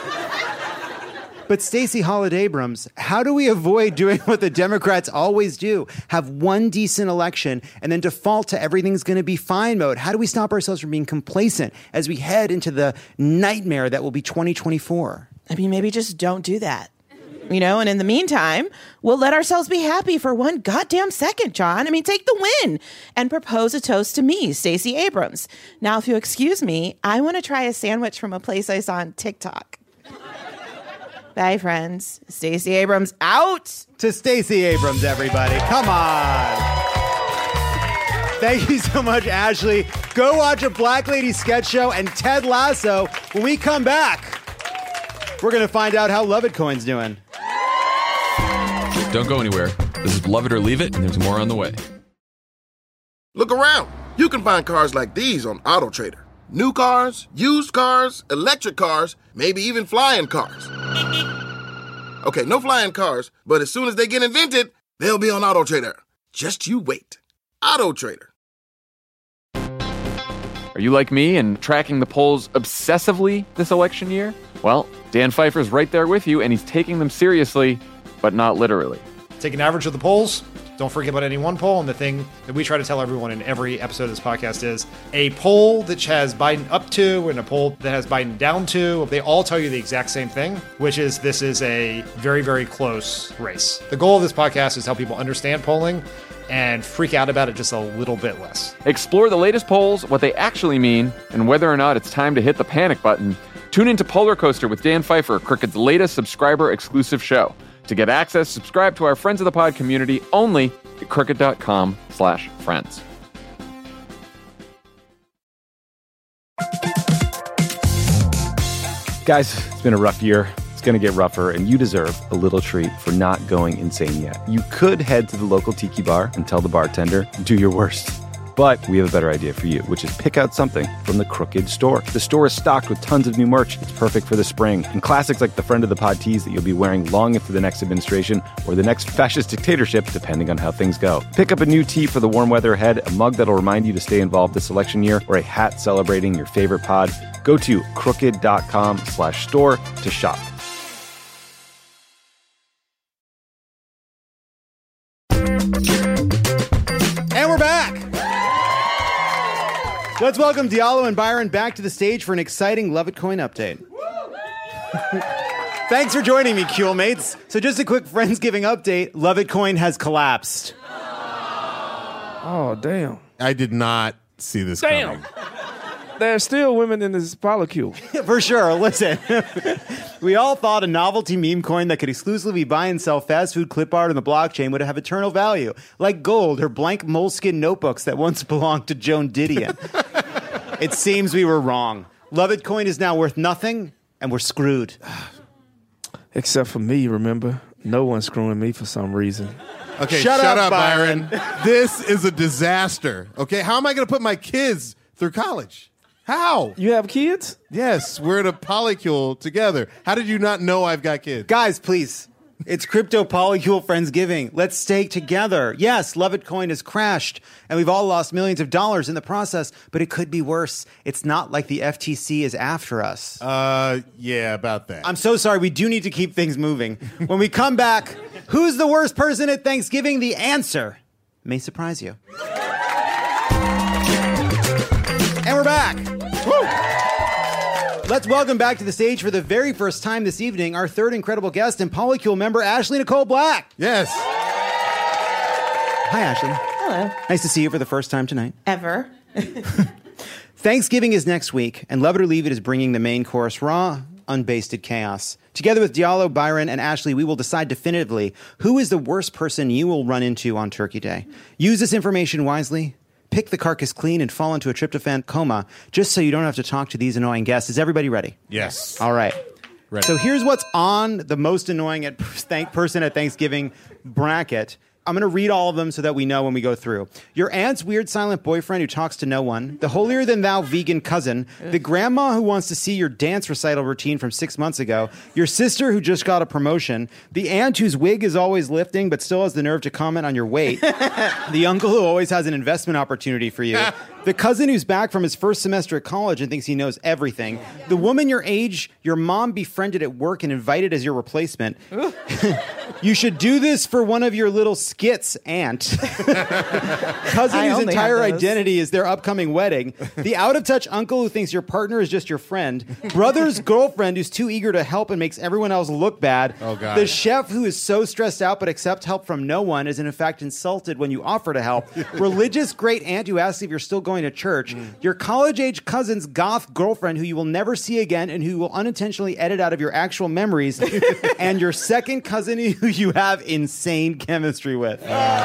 But Stacey Holiday Abrams, how do we avoid doing what the Democrats always do? Have one decent election and then default to everything's going to be fine mode? How do we stop ourselves from being complacent as we head into the nightmare that will be twenty twenty-four? I mean, maybe just don't do that. You know, and in the meantime, we'll let ourselves be happy for one goddamn second, John. I mean, take the win and propose a toast to me, Stacey Abrams. Now, if you excuse me, I want to try a sandwich from a place I saw on TikTok. Bye, friends. Stacey Abrams out. To Stacey Abrams, everybody. Come on. Thank you so much, Ashley. Go watch a Black Lady sketch show and Ted Lasso. When we come back, we're going to find out how Love It Coin's doing. Don't go anywhere. This is Love It or Leave It, and there's more on the way. Look around. You can find cars like these on AutoTrader. New cars, used cars, electric cars, maybe even flying cars. Okay, no flying cars, but as soon as they get invented, they'll be on AutoTrader. Just you wait. AutoTrader. Are you like me and tracking the polls obsessively this election year? Well, Dan Pfeiffer's right there with you, and he's taking them seriously, but not literally. Take an average of the polls. Don't forget about any one poll. And the thing that we try to tell everyone in every episode of this podcast is a poll that has Biden up to and a poll that has Biden down to, they all tell you the exact same thing, which is this is a very, very close race. The goal of this podcast is to help people understand polling and freak out about it just a little bit less. Explore the latest polls, what they actually mean, and whether or not it's time to hit the panic button. Tune into Polar Coaster with Dan Pfeiffer, Crooked's latest subscriber-exclusive show. To get access, subscribe to our Friends of the Pod community only at crooked.com slash friends. Guys, it's been a rough year. It's going to get rougher, and you deserve a little treat for not going insane yet. You could head to the local tiki bar and tell the bartender, do your worst. But we have a better idea for you, which is pick out something from the Crooked store. The store is stocked with tons of new merch. It's perfect for the spring. And classics like the Friend of the Pod tees that you'll be wearing long into the next administration or the next fascist dictatorship, depending on how things go. Pick up a new tee for the warm weather ahead, a mug that'll remind you to stay involved this election year, or a hat celebrating your favorite pod. Go to crooked.com slash store to shop. And we're back. Let's welcome Diallo and Byron back to the stage for an exciting Love It Coin update. Thanks for joining me, Kuehl mates. So just a quick Friendsgiving update. Love It Coin has collapsed. Oh, damn. I did not see this Damn. coming. There's still women in this polycule. For sure. Listen, we all thought a novelty meme coin that could exclusively buy and sell fast food clip art on the blockchain would have eternal value, like gold or blank moleskin notebooks that once belonged to Joan Didion. It seems we were wrong. Love It Coin is now worth nothing, and we're screwed. Except for me, remember? No one's screwing me for some reason. Okay, Shut shut, up, up, Byron. Byron. This is a disaster. Okay, how am I going to put my kids through college? How? You have kids? Yes, we're at a polycule together. How did you not know I've got kids? Guys, please. It's Crypto Polycule Friendsgiving. Let's stay together. Yes, Love It Coin has crashed, and we've all lost millions of dollars in the process, but it could be worse. It's not like the F T C is after us. Uh, yeah, about that. I'm so sorry. We do need to keep things moving. When we come back, who's the worst person at Thanksgiving? The answer may surprise you. And we're back. Woo! Let's welcome back to the stage for the very first time this evening our third incredible guest and Polycule member, Ashley Nicole Black. Yes. Hi, Ashley. Hello. Nice to see you for the first time tonight. Ever. Thanksgiving is next week, and Love It or Leave It is bringing the main course, raw, unbasted chaos. Together with Diallo, Byron, and Ashley, we will decide definitively who is the worst person you will run into on Turkey Day. Use this information wisely. Pick the carcass clean and fall into a tryptophan coma just so you don't have to talk to these annoying guests. Is everybody ready? Yes. All right. Ready. So here's what's on the most annoying at thank person at Thanksgiving bracket. I'm going to read all of them so that we know when we go through. Your aunt's weird silent boyfriend who talks to no one, the holier-than-thou vegan cousin, the grandma who wants to see your dance recital routine from six months ago, your sister who just got a promotion, the aunt whose wig is always lifting but still has the nerve to comment on your weight, the uncle who always has an investment opportunity for you, the cousin who's back from his first semester at college and thinks he knows everything, the woman your age your mom befriended at work and invited as your replacement. You should do this for one of your little skits, aunt. Cousin I whose only entire have those. identity is their upcoming wedding. The out-of-touch uncle who thinks your partner is just your friend. Brother's girlfriend who's too eager to help and makes everyone else look bad. Oh, God. The chef who is so stressed out but accepts help from no one is in fact insulted when you offer to help. Religious great aunt who asks if you're still going to church. Your college-age cousin's goth girlfriend who you will never see again and who will unintentionally edit out of your actual memories. And your second cousin who you have insane chemistry with.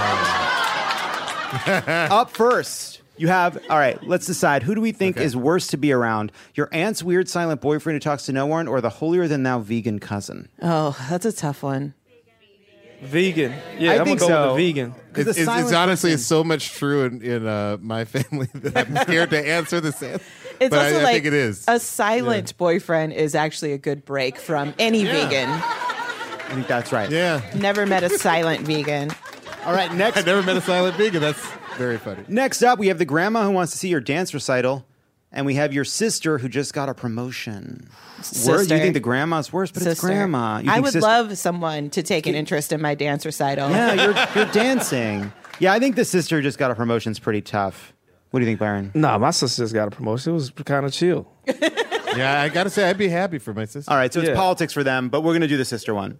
Up first, you have, all right, let's decide. Who do we think Okay. is worse to be around? Your aunt's weird silent boyfriend who talks to no one or the holier-than-thou vegan cousin? Oh, that's a tough one. Vegan. Yeah, I I'm think going to go so. with the vegan. Because It's, the it's, silent it's honestly person- it's so much true in, in uh, my family that I'm scared to answer this. Answer. It's but also I, I like think it is. a silent boyfriend is actually a good break from any vegan. I think that's right. Yeah. Never met a silent vegan. All right, next. I never met a silent vegan. That's very funny. Next up, we have the grandma who wants to see your dance recital, and we have your sister who just got a promotion. Sister. Where, you think the grandma's worse, but it's Sister. grandma. You I think would sister- love someone to take an interest in my dance recital. Yeah, you're, you're dancing. Yeah, I think the sister who just got a promotion is pretty tough. What do you think, Byron? Nah, my sister just got a promotion. It was kind of chill. Yeah, I got to say, I'd be happy for my sister. All right, so it's Yeah. politics for them, but we're going to do the sister one.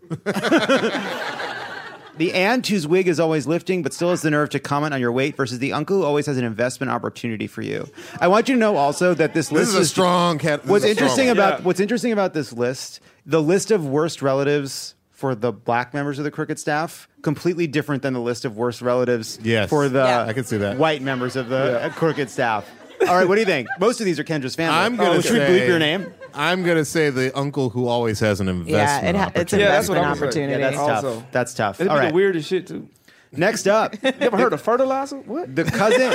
The aunt whose wig is always lifting but still has the nerve to comment on your weight versus the uncle who always has an investment opportunity for you. I want you to know also that this list This is a strong cat. this What's is a strong interesting one. about Yeah. what's interesting about this list, the list of worst relatives for the black members of the Crooked staff, completely different than the list of worst relatives Yes. for the Yeah. I can see that. white members of the uh, Crooked staff. All right, what do you think? Most of these are Kendra's family. I'm gonna oh, should we say bleep your name? I'm gonna say the uncle who always has an investment. Yeah, it ha- it's an opportunity. Yeah, that's what investment I'm opportunity. saying. Yeah, that's Also. tough. That's tough. It'd All be right. the weirdest shit too. Next up, You ever heard of fertilizer? What? the cousin.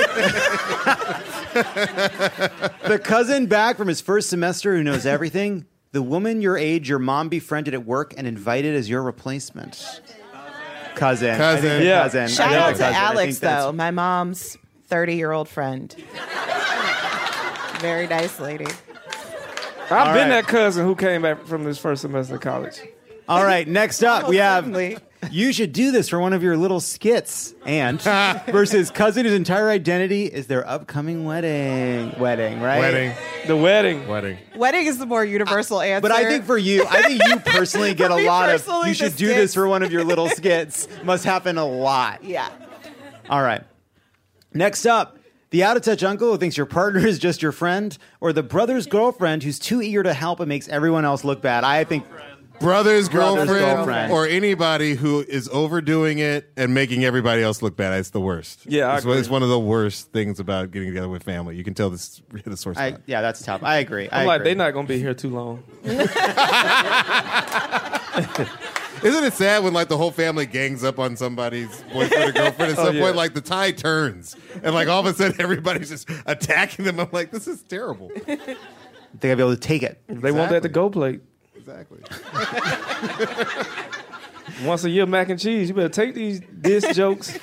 The cousin back from his first semester who knows everything. The woman your age your mom befriended at work and invited as your replacement. Cousin. I Cousin. think the Yeah. cousin. Shout I think out the to cousin. I Alex, think that's- though, my mom's thirty-year-old friend. Very nice lady. I've All been right. that cousin who came back from his first semester of college. All right, next up we have certainly. You should do this for one of your little skits. And versus cousin whose entire identity is their upcoming wedding. Wedding, right? Wedding. The wedding. Wedding. Wedding is the more universal answer. But I think for you, I think you personally get For a me lot of personally, you the should do skits- this for one of your little skits. Must happen a lot. Yeah. All right. Next up, the out-of-touch uncle who thinks your partner is just your friend, or the brother's girlfriend who's too eager to help and makes everyone else look bad. I think Brother's, Brother's girlfriend, girlfriend. or anybody who is overdoing it and making everybody else look bad. It's the worst. Yeah, I it's, agree. it's one of the worst things about getting together with family. You can tell this hit a sore spot. I, yeah, that's tough. I agree. I I'm like, agree. they're not gonna be here too long. Isn't it sad when like the whole family gangs up on somebody's boyfriend or girlfriend at Oh, some yeah. point, like the tide turns and like all of a sudden everybody's just attacking them. I'm like, this is terrible. They gotta be able to take it. They want that to go plate. Exactly. Once a year mac and cheese. You better take these diss jokes.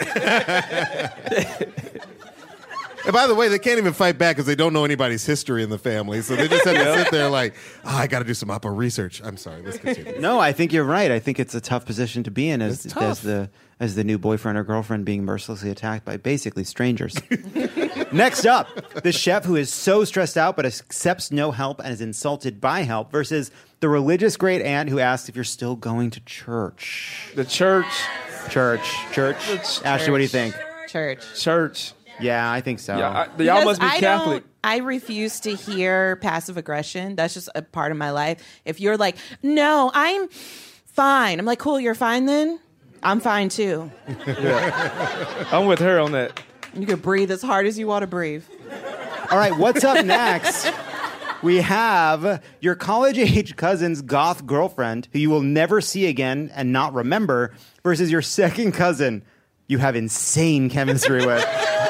And by the way, they can't even fight back because they don't know anybody's history in the family. So they just have to sit there like, oh, I got to do some upper research. I'm sorry. Let's continue. No, I think you're right. I think it's a tough position to be in as, It's tough. as the as the new boyfriend or girlfriend being mercilessly attacked by basically strangers. Next up, the chef who is so stressed out but accepts no help and is insulted by help versus the religious great aunt who asks if you're still going to church. The church. Church. Church. Ashley, what do you think? Church. Church. Yeah, I think so. Yeah, I, y'all Because must be I Catholic. don't- I refuse to hear passive aggression. That's just a part of my life. If you're like, no, I'm fine. I'm like, cool, you're fine then? I'm fine too. Yeah. I'm with her on that. You can breathe as hard as you want to breathe. All right, what's up next? We have your college-age cousin's goth girlfriend who you will never see again and not remember versus your second cousin you have insane chemistry with.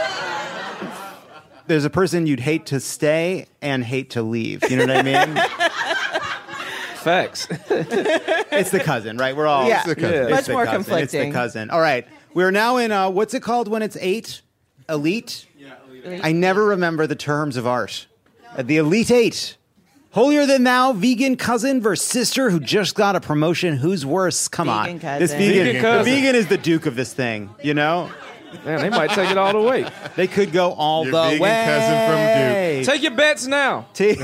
There's a person you'd hate to stay and hate to leave. You know what I mean? Facts. It's the cousin, right? We're all Yeah. It's the cousin. It's Much the more cousin. It's the conflicting. cousin. All right. We're now in, uh, what's it called when it's eight? Elite? I never remember the terms of art. Uh, the Elite Eight. Holier than thou, vegan cousin versus sister who just got a promotion. Who's worse? Come Vegan on. cousin. This vegan, Vegan the cousin. vegan is the duke of this thing, you know? Man, they might take it all the way. They could go all Your the vegan way. cousin from Duke. Take your bets now. T-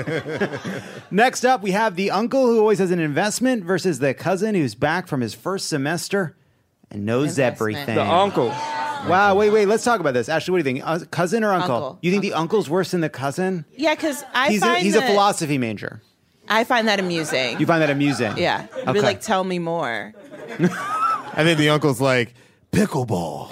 Next up, we have the uncle who always has an investment versus the cousin who's back from his first semester and knows Investment. everything. The uncle. Wow, wait, wait. Let's talk about this. Ashley, what do you think? Uh, cousin or uncle? Uncle. You think the uncle's worse than the cousin? Yeah, because I He's, a, find he's a that, philosophy major. I find that amusing. You find that amusing? yeah. You'd Okay. be like, tell me more. I think the uncle's like, pickleball. No,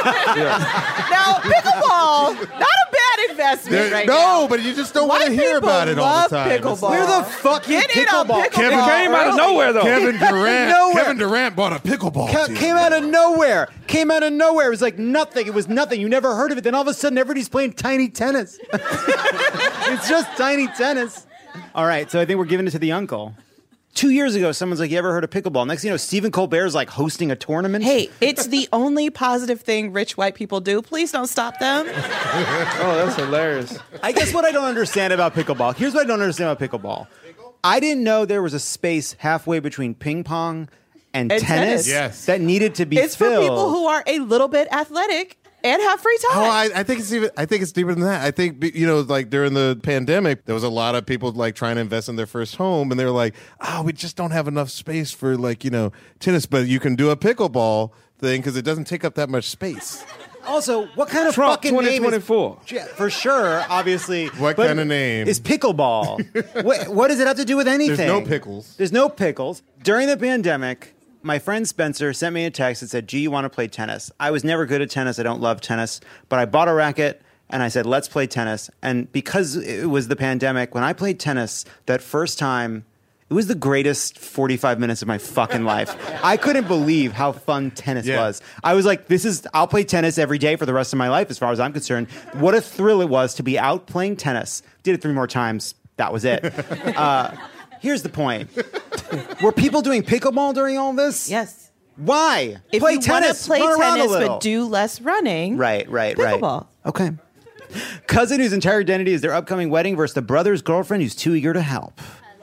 pickleball. Not a bad investment There- right no, now. but you just don't want White to hear people about it all love the time. It's pickleball. like- Where the fuck Get is in on pickleball? pickleball. Kevin- It came out of nowhere, though. Kevin Durant. Nowhere. Kevin Durant bought a pickleball Ca- team. came out of nowhere. Came out of nowhere. It was like nothing. It was nothing. You never heard of it. Then all of a sudden, everybody's playing tiny tennis. It's just tiny tennis. All right, so I think we're giving it to the uncle. Two years ago, someone's like, you ever heard of pickleball? Next thing you know, Stephen Colbert's like hosting a tournament. Hey, it's the only positive thing rich white people do. Please don't stop them. Oh, that's hilarious. I guess what I don't understand about pickleball, here's what I don't understand about pickleball. I didn't know there was a space halfway between ping pong and, And tennis, tennis. Yes. that needed to be It's filled. for people who are a little bit athletic and have free time. Oh, I, I think it's even. I think it's deeper than that. I think you know, like during the pandemic, there was a lot of people like trying to invest in their first home, and they were like, "Oh, we just don't have enough space for like you know tennis, but you can do a pickleball thing because it doesn't take up that much space." Also, what kind of Trump fucking name twenty is... twenty-four. Yeah, for sure, obviously. What but kind of name? is pickleball? what, what does it have to do with anything? There's no pickles. There's no pickles. During the pandemic, My friend Spencer sent me a text that said, "Gee, you want to play tennis?" I was never good at tennis. I don't love tennis, but I bought a racket and I said, "Let's play tennis." And because it was the pandemic, when I played tennis that first time, it was the greatest forty-five minutes of my fucking life. I couldn't believe how fun tennis Yeah. was. I was like, this is, I'll play tennis every day for the rest of my life as far as I'm concerned. What a thrill it was to be out playing tennis. Did it three more times. That was it. Uh, here's the point. Were people doing pickleball during all this? Yes. Why? If play you tennis. want to play run around a tennis little. but do less running, Right, right, pickleball. right. Okay. Cousin whose entire identity is their upcoming wedding versus the brother's girlfriend who's too eager to help.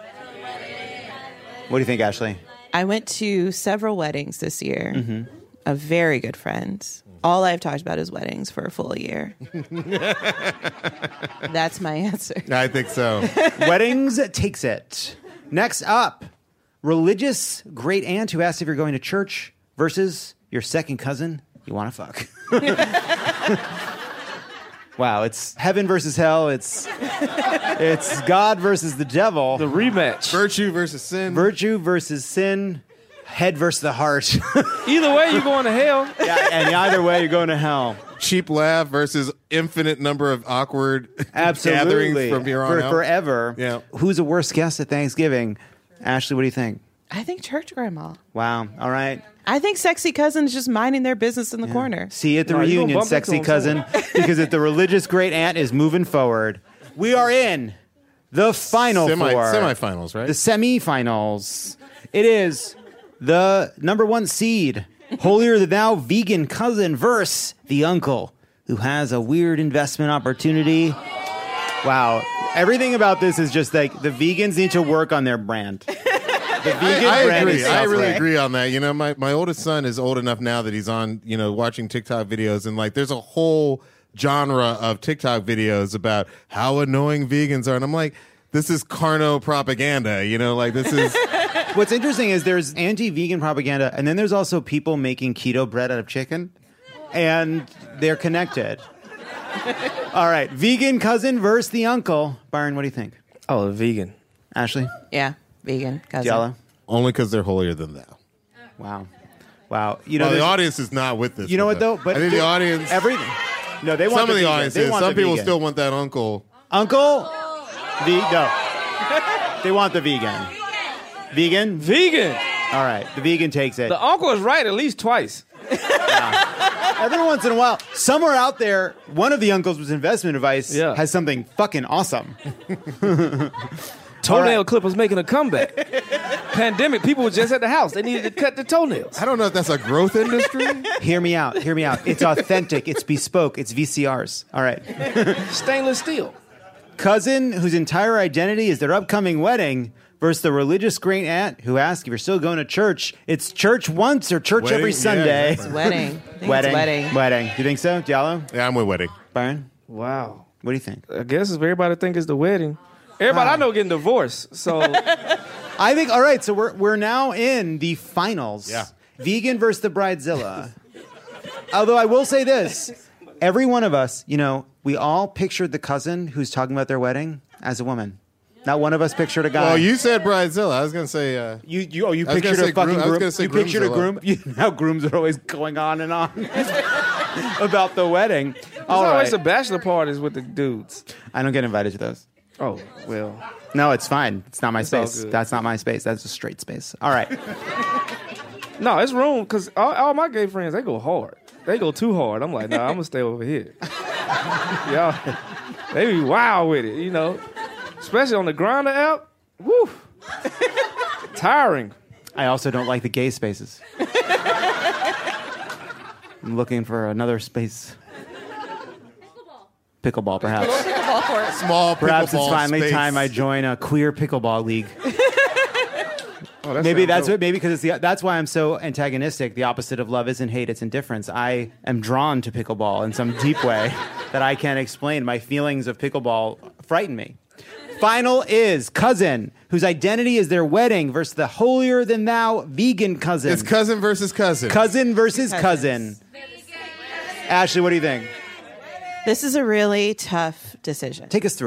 What do you think, Ashley? I went to several weddings this year Mm-hmm. of very good friends. All I've talked about is weddings for a full year. That's my answer. I think so. Weddings takes it. Next up, religious great aunt who asks if you're going to church versus your second cousin you want to fuck. Wow, it's heaven versus hell. It's it's God versus the devil. The rematch. Virtue versus sin. Virtue versus sin. Head versus the heart. Either way, you're going to hell. Yeah, and either way, you're going to hell. Cheap laugh versus infinite number of awkward Absolutely. gatherings from here on For, out. Forever. Yeah. Who's a worse guest at Thanksgiving? Ashley, what do you think? I think church grandma. Wow. All right. I think sexy cousin is just minding their business in the corner. See you at the No, you gonna reunion, bump sexy into him cousin, because if the religious great aunt is moving forward, we are in the final Semi- four. semifinals, right? The semifinals. It is the number one seed, holier than thou vegan cousin versus the uncle who has a weird investment opportunity. Wow. Everything about this is just like the vegans need to work on their brand. The vegan I, I brand agree. is I really suffering. agree on that. You know, my, my oldest son is old enough now that he's on, you know, watching TikTok videos, and like there's a whole genre of TikTok videos about how annoying vegans are. And I'm like, this is carno propaganda, you know, like this is What's interesting is there's anti-vegan propaganda, and then there's also people making keto bread out of chicken, and they're connected. All right, vegan cousin versus the uncle. Byron, what do you think? Oh, vegan. Ashley? Yeah, vegan cousin. Diallo? only because they're holier than thou. Wow. Wow. You know, well, the there's- audience is not with this. You know with what, though? us. But I think the audience. Everything. No, they want some the of the vegan. audience. They is. want Some the people vegan. still want that uncle. Uncle? The, no. They want the vegan. Vegan? Vegan. All right. The vegan takes it. The uncle is right at least twice. Every once in a while, somewhere out there, one of the uncles with investment advice Yeah. has something fucking awesome. Toenail right. clippers making a comeback. Pandemic, people were just at the house. They needed to cut the toenails. I don't know if that's a growth industry. Hear me out. Hear me out. It's authentic. It's bespoke. It's V C Rs. All right. Stainless steel. Cousin whose entire identity is their upcoming wedding versus the religious great aunt who asks if you're still going to church. It's church once or church Wedding? every Yeah, Sunday. exactly. Wedding. I think Wedding. It's wedding. Wedding. You think so, Diallo? Yeah, I'm with wedding. Byron? Wow. What do you think? I guess if everybody think it's the wedding. Everybody Wow. I know getting divorced. So I think, all right, so we're, we're now in the finals. Yeah. Vegan versus the Bridezilla. Although I will say this, every one of us, you know, we all pictured the cousin who's talking about their wedding as a woman. Not one of us pictured a guy. Well, you said Bridezilla. I was going to say. Uh, You, you, oh, you I was gonna pictured a say fucking groom- I was groom. gonna say You pictured a groomzilla. groom. You know, grooms are always going on and on about the wedding. All there's right. always the bachelor parties with the dudes. I don't get invited to those. Oh, well. No, it's fine. It's not my It's all space. good. That's not my space. That's a straight space. All right. No, it's room because all, all my gay friends, they go hard. They go too hard. I'm like, nah, I'm going to stay over here. Y'all, they be wild with it, you know. Especially on the Grindr app. Woo. Tiring. I also don't like the gay spaces. I'm looking for another space. Pickleball, perhaps. Pickleball court. Small Perhaps it's pickleball finally space. time I join a queer pickleball league. Oh, that Maybe sounds that's dope. what. Maybe because it's the. That's why I'm so antagonistic. The opposite of love isn't hate; it's indifference. I am drawn to pickleball in some deep way that I can't explain. My feelings of pickleball frighten me. Final is cousin, whose identity is their wedding, versus the holier than thou vegan cousin. It's cousin versus cousin. Cousin versus Cousins. cousin. Ashley, what do you think? This is a really tough decision. Take us through it.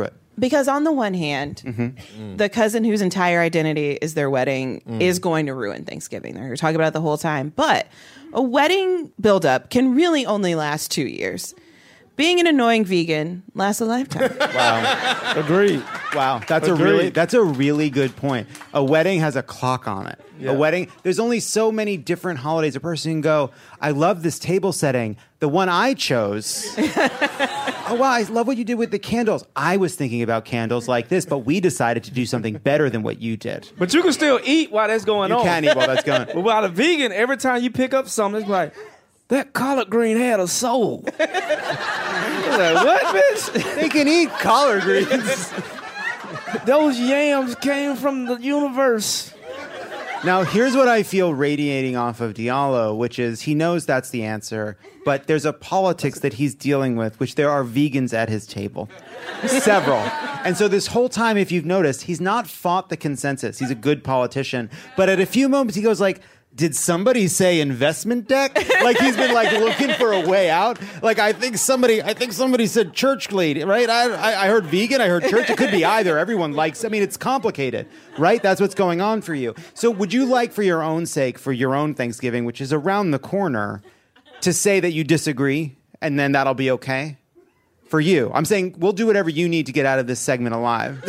Because on the one hand, Mm-hmm. the cousin whose entire identity is their wedding Mm. is going to ruin Thanksgiving. They're talking about it the whole time. But a wedding buildup can really only last two years. Being an annoying vegan lasts a lifetime. Wow. Agreed. Wow. That's a Agreed. really that's a really good point. A wedding has a clock on it. Yeah. A wedding, there's only so many different holidays. A person can go, I love this table setting. The one I chose. Oh, wow, I love what you did with the candles. I was thinking about candles like this, but we decided to do something better than what you did. But you can still eat while that's going You on. can eat while that's going on. But while a vegan, every time you pick up something, it's like, that collard green had a soul. You're like, what, bitch? They can eat collard greens. Those yams came from the universe. Now, here's what I feel radiating off of Diallo, which is he knows that's the answer, but there's a politics that he's dealing with, which there are vegans at his table. Several. And so this whole time, if you've noticed, he's not fought the consensus. He's a good politician. But at a few moments, he goes like, did somebody say investment deck? Like he's been like looking for a way out. Like I think somebody, I think somebody said church lead, right? I, I, I heard vegan, I heard church. It could be either. Everyone likes. I mean, it's complicated, right? That's what's going on for you. So, would you like, for your own sake, for your own Thanksgiving, which is around the corner, to say that you disagree, and then that'll be okay? For you, I'm saying we'll do whatever you need to get out of this segment alive.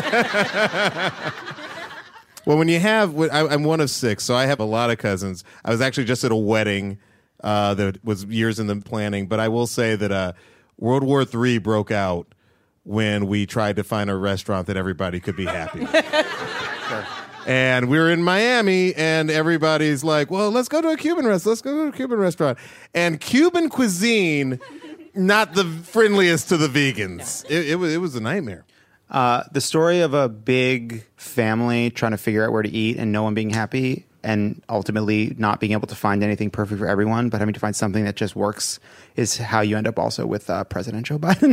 Well, when you have, I, I'm one of six, so I have a lot of cousins. I was actually just at a wedding uh, that was years in the planning, but I will say that uh, World War Three broke out when we tried to find a restaurant that everybody could be happy with. Sure. And we were in Miami, and everybody's like, well, let's go to a Cuban restaurant. Let's go to a Cuban restaurant. And Cuban cuisine, not the friendliest to the vegans. It, it, was, it was a nightmare. Uh, the story of a big family trying to figure out where to eat and no one being happy and ultimately not being able to find anything perfect for everyone, but having to find something that just works is how you end up also with uh, President Joe Biden.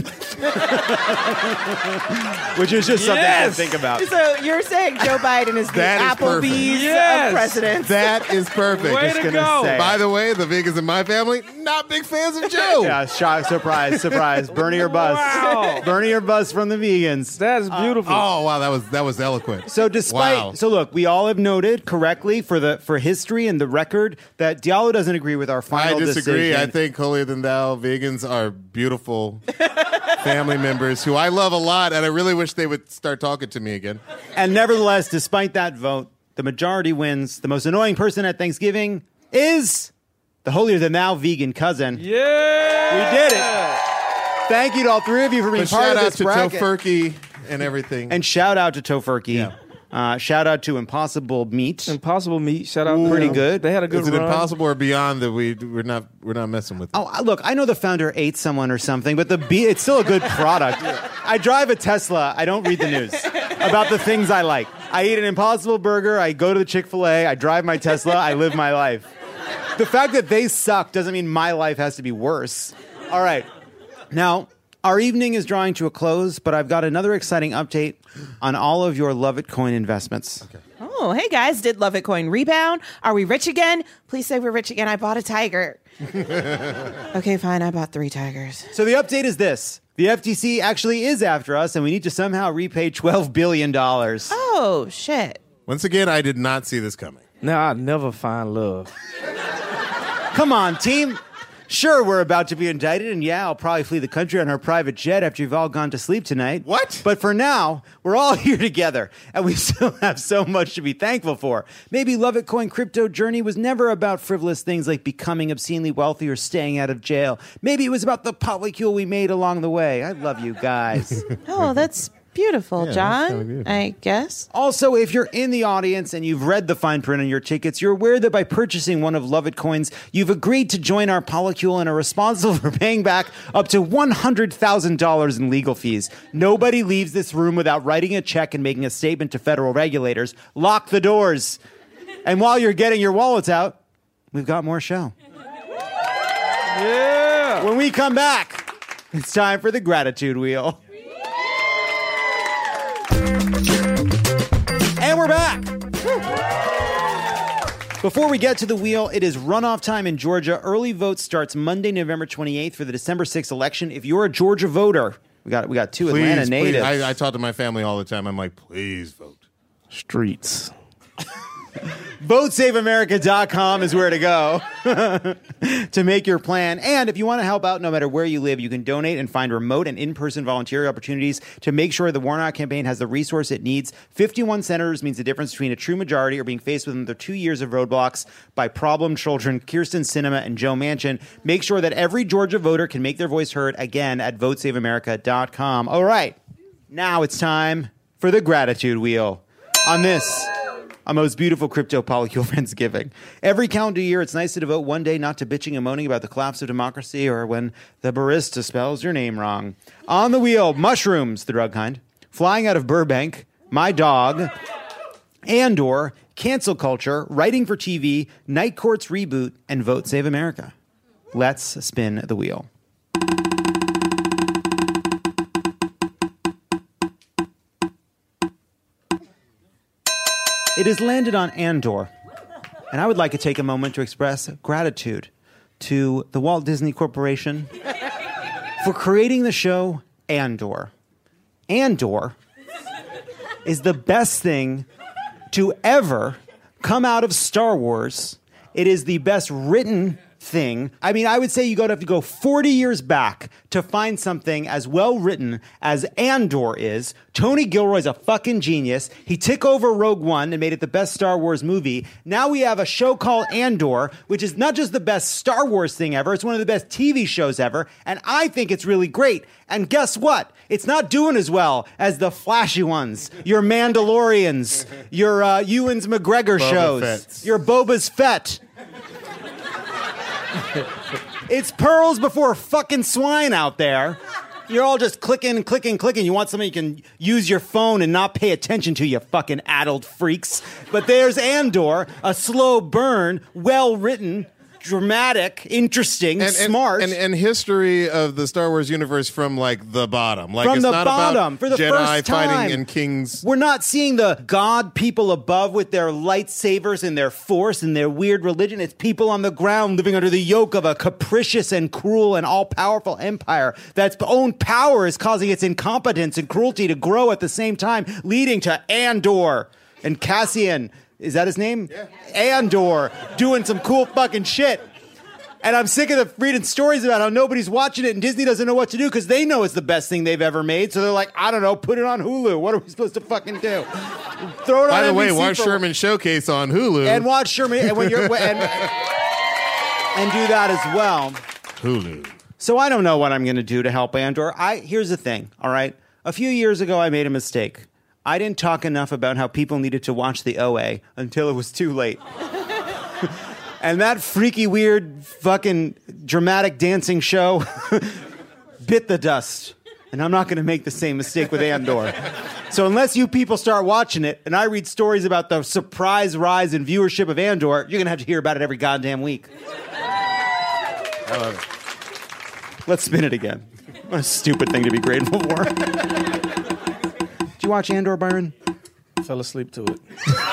Which is just something Yes! to think about. So you're saying Joe Biden is the That is perfect. Applebee's Yes! of presidents? That is perfect. Way Just to gonna go. say. By the way, the vegans in my family, not big fans of Joe. Yeah, shock, surprise, surprise. Bernie or bust. Wow. Bernie or bust from the vegans. That is beautiful. Oh, wow, that was that was eloquent. So despite Wow. so look, we all have noted correctly for the for history and the record that Diallo doesn't agree with our I final disagree. decision. I think holier than thou vegans are beautiful family members who I love a lot, and I really wish they would start talking to me again. And nevertheless, despite that vote, the majority wins. The most annoying person at Thanksgiving is the holier than thou vegan cousin. Yeah. We did it. Thank you to all three of you for being But part shout of out this to bracket. Tofurkey and everything. And shout out to Tofurkey. Yeah. Uh, shout out to Impossible Meat. Impossible Meat. Shout out. Pretty to them. good. They had a good Is it run. impossible or beyond that we we're not we're not messing with it? Oh, look, I know the founder ate someone or something, but the be- it's still a good product. I drive a Tesla. I don't read the news about the things I like. I eat an Impossible Burger. I go to the Chick-fil-A. I drive my Tesla. I live my life. The fact that they suck doesn't mean my life has to be worse. All right. Now, our evening is drawing to a close, but I've got another exciting update on all of your Love It Coin investments. Okay. Oh, hey guys, did Love It Coin rebound? Are we rich again? Please say we're rich again. I bought a tiger. Okay, fine. I bought three tigers. So the update is this. The F T C actually is after us, and we need to somehow repay twelve billion dollars. Oh, shit. Once again, I did not see this coming. Now I never find love. Come on, team. Sure, we're about to be indicted, and yeah, I'll probably flee the country on our private jet after you've all gone to sleep tonight. What? But for now, we're all here together, and we still have so much to be thankful for. Maybe Love It Coin crypto journey was never about frivolous things like becoming obscenely wealthy or staying out of jail. Maybe it was about the polycule we made along the way. I love you guys. Oh, that's beautiful, Yeah, John, that's kinda beautiful. I guess. Also, if you're in the audience and you've read the fine print on your tickets, you're aware that by purchasing one of Love It Coins, you've agreed to join our polycule and are responsible for paying back up to one hundred thousand dollars in legal fees. Nobody leaves this room without writing a check and making a statement to federal regulators. Lock the doors. And while you're getting your wallets out, we've got more show. Yeah. When we come back, it's time for the gratitude wheel. And we're back. Before we get to the wheel, it is runoff time in Georgia. Early vote starts Monday, November twenty-eighth for the December sixth election. If you're a Georgia voter, We got we got two Please, Atlanta please. natives. I, I talk to my family all the time. I'm like, please vote. Streets. vote save america dot com is where to go to make your plan. And if you want to help out no matter where you live, you can donate and find remote and in-person volunteer opportunities to make sure the War Not campaign has the resource it needs. fifty-one senators means the difference between a true majority or being faced with another two years of roadblocks by problem children Kyrsten Sinema and Joe Manchin. Make sure that every Georgia voter can make their voice heard again at vote save america dot com. All right, now it's time for the gratitude wheel. On this, a most beautiful crypto polycule Friendsgiving. Every calendar year, it's nice to devote one day not to bitching and moaning about the collapse of democracy or when the barista spells your name wrong. On the wheel, mushrooms, the drug kind, flying out of Burbank, my dog, Andor, cancel culture, writing for T V, Night Courts reboot, and Vote Save America. Let's spin the wheel. It has landed on Andor, and I would like to take a moment to express gratitude to the Walt Disney Corporation for creating the show Andor. Andor is the best thing to ever come out of Star Wars. It is the best written thing. I mean, I would say you have to go forty years back to find something as well written as Andor is. Tony Gilroy's a fucking genius. He took over Rogue One and made it the best Star Wars movie. Now we have a show called Andor, which is not just the best Star Wars thing ever, it's one of the best T V shows ever, and I think it's really great. And guess what? It's not doing as well as the flashy ones, your Mandalorians, your uh, Ewan's McGregor Boba shows, Fett's. your Boba's Fett. It's pearls before fucking swine out there. You're all just clicking, clicking, clicking. You want something you can use your phone and not pay attention to, you fucking addled freaks. But there's Andor, a slow burn, well-written, dramatic, interesting, and, smart. and, and, and history of the Star Wars universe from like the bottom. Like From it's the not bottom, about for the Jedi first time. fighting and kings. We're not seeing the god people above with their lightsabers and their force and their weird religion. It's people on the ground living under the yoke of a capricious and cruel and all-powerful empire that's own power is causing its incompetence and cruelty to grow at the same time, leading to Andor and Cassian. Is that his name? Yeah. Andor doing some cool fucking shit. And I'm sick of the reading stories about how nobody's watching it and Disney doesn't know what to do because they know it's the best thing they've ever made. So they're like, I don't know, put it on Hulu. What are we supposed to fucking do? Throw it on By the N B C way, watch for- Sherman Showcase on Hulu. And watch Sherman and when you're and, and do that as well. Hulu. So I don't know what I'm going to do to help Andor. I here's the thing, all right? A few years ago, I made a mistake. I didn't talk enough about how people needed to watch the O A until it was too late. And that freaky, weird, fucking dramatic dancing show bit the dust. And I'm not going to make the same mistake with Andor. So unless you people start watching it, and I read stories about the surprise rise in viewership of Andor, you're going to have to hear about it every goddamn week. I love it. Let's spin it again. What a stupid thing to be grateful for. Did you watch Andor, Byron? I fell asleep to it.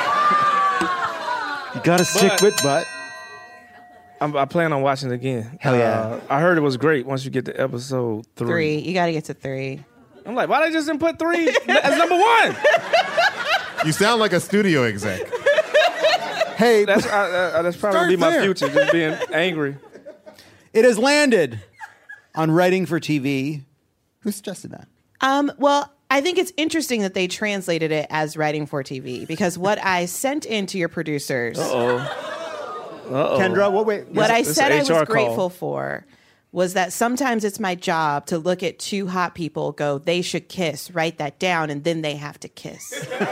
You got to stick But- with butt. I'm, I plan on watching it again. Hell yeah. Uh, I heard it was great once you get to episode three. Three. You got to get to three. I'm like, why they just didn't put three as number one? You sound like a studio exec. Hey, That's uh, uh, that's probably Start be my there. future, just being angry. It has landed on writing for T V. Who suggested that? Um, well, I think it's interesting that they translated it as writing for T V because what I sent in to your producers, Uh-oh. Uh-oh. Kendra, what wait? what I It's said an I was H R grateful call. for was that sometimes it's my job to look at two hot people, go, they should kiss, write that down, and then they have to kiss.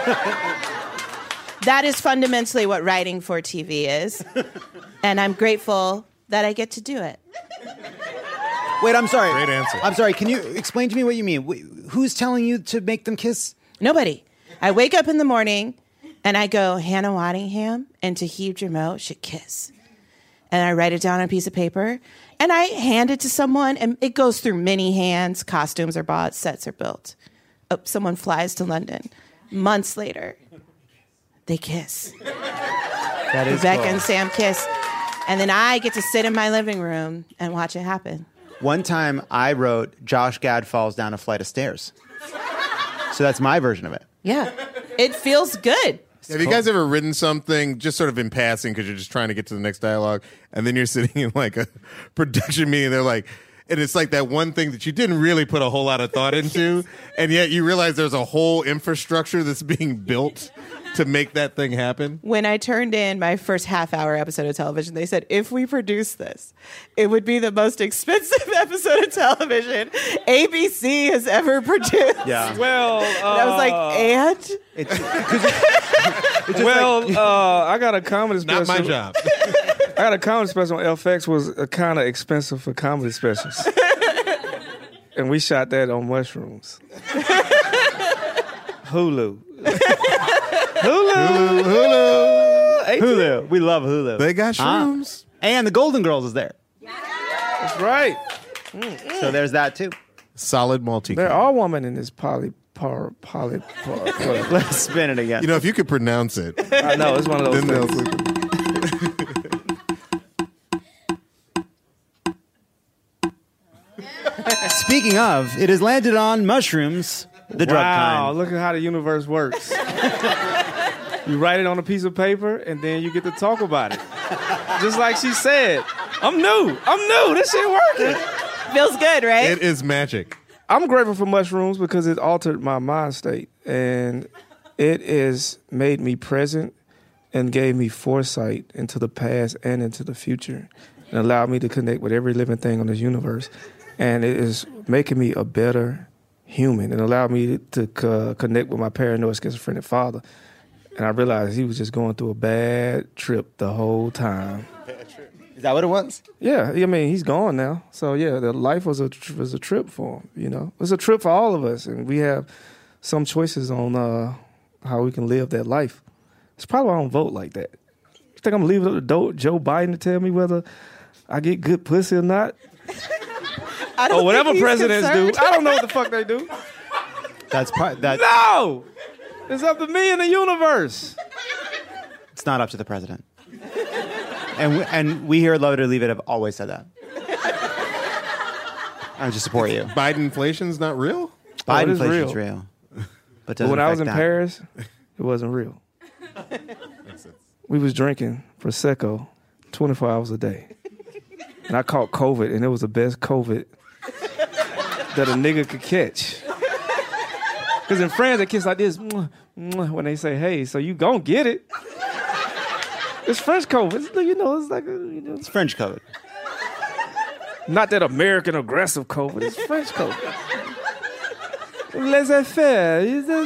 That is fundamentally what writing for T V is. And I'm grateful that I get to do it. Wait, I'm sorry. Great answer. I'm sorry. Can you explain to me what you mean? Wh- Who's telling you to make them kiss? Nobody. I wake up in the morning and I go, Hannah Waddingham and Tahib Jameau should kiss. And I write it down on a piece of paper and I hand it to someone and it goes through many hands. Costumes are bought, sets are built. Oh, someone flies to London. Months later, they kiss. That is Rebecca cool. and Sam kiss. And then I get to sit in my living room and watch it happen. One time I wrote Josh Gad falls down a flight of stairs. So that's my version of it. Yeah. It feels good. Have you guys ever written something just sort of in passing because you're just trying to get to the next dialogue, and then you're sitting in like a production meeting, they're like, and it's like that one thing that you didn't really put a whole lot of thought into, and yet you realize there's a whole infrastructure that's being built to make that thing happen? When I turned in my first half hour episode of television, they said, if we produce this, it would be the most expensive episode of television A B C has ever produced. Yeah. Well, uh, and I was like, and? It's, it's well, like, uh, I got a comedy special. Not my job. I got a comedy special on F X was uh, kind of expensive for comedy specials. And we shot that on mushrooms. Hulu. Hulu. Hulu. Hulu. Hulu. We love Hulu. They got shrooms. Uh, and the Golden Girls is there. That's right. Mm-mm. So there's that too. Solid multi. There are women in this poly, par, poly, par, whatever. Let's spin it again. You know, if you could pronounce it. I know, it's one of those then things. Speaking of, it has landed on mushrooms, the drug Wow, kind. look at how the universe works. You write it on a piece of paper, and then you get to talk about it. Just like she said, I'm new. I'm new. This shit working. Feels good, right? It is magic. I'm grateful for mushrooms because it altered my mind state, and it has made me present and gave me foresight into the past and into the future, and allowed me to connect with every living thing on this universe. And it is making me a better human, and allowed me to uh, connect with my paranoid schizophrenic father. And I realized he was just going through a bad trip the whole time. Is that what it was? Yeah, I mean, he's gone now. So, yeah, the life was a was a trip for him, you know. It's a trip for all of us, and we have some choices on uh, how we can live that life. It's probably why I don't vote like that. You think I'm leaving it up to Joe Biden to tell me whether I get good pussy or not? I don't or whatever think he's presidents concerned. do. I don't know what the fuck they do. That's part. That No! It's up to me and the universe. It's not up to the president. And we, and we here at Love It or Leave It have always said that. I just support you. Biden inflation's not real? Biden Oh, it is inflation's real. real. But, But doesn't when I was in affect that. Paris, it wasn't real. We was drinking Prosecco twenty-four hours a day. And I caught COVID, and it was the best COVID that a nigga could catch. Because in France, they kiss like this mwah, mwah, when they say, hey, so you gon' get it. It's French COVID. It's, you know, it's like, a, you know. It's French COVID. Not that American aggressive COVID. It's French COVID. Laissez-faire.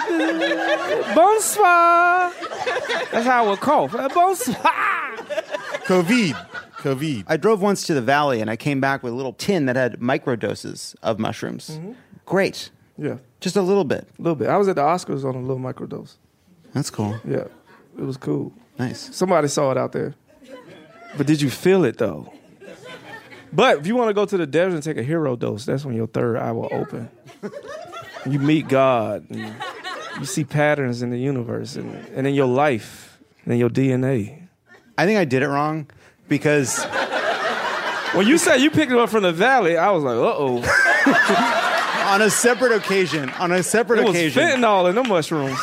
Bonsoir. That's how I would cough. Bonsoir. COVID. COVID. I drove once to the valley, and I came back with a little tin that had microdoses of mushrooms. Mm-hmm. Great. Yeah. Just a little bit. A little bit. I was at the Oscars on a little microdose. That's cool. Yeah. It was cool. Nice. Somebody saw it out there. But did you feel it, though? But if you want to go to the desert and take a hero dose, that's when your third eye will open. You meet God. And you see patterns in the universe and, and in your life and in your D N A. I think I did it wrong because... When you said you picked it up from the valley, I was like, uh-oh. On a separate occasion, on a separate it was occasion... fentanyl in the mushrooms.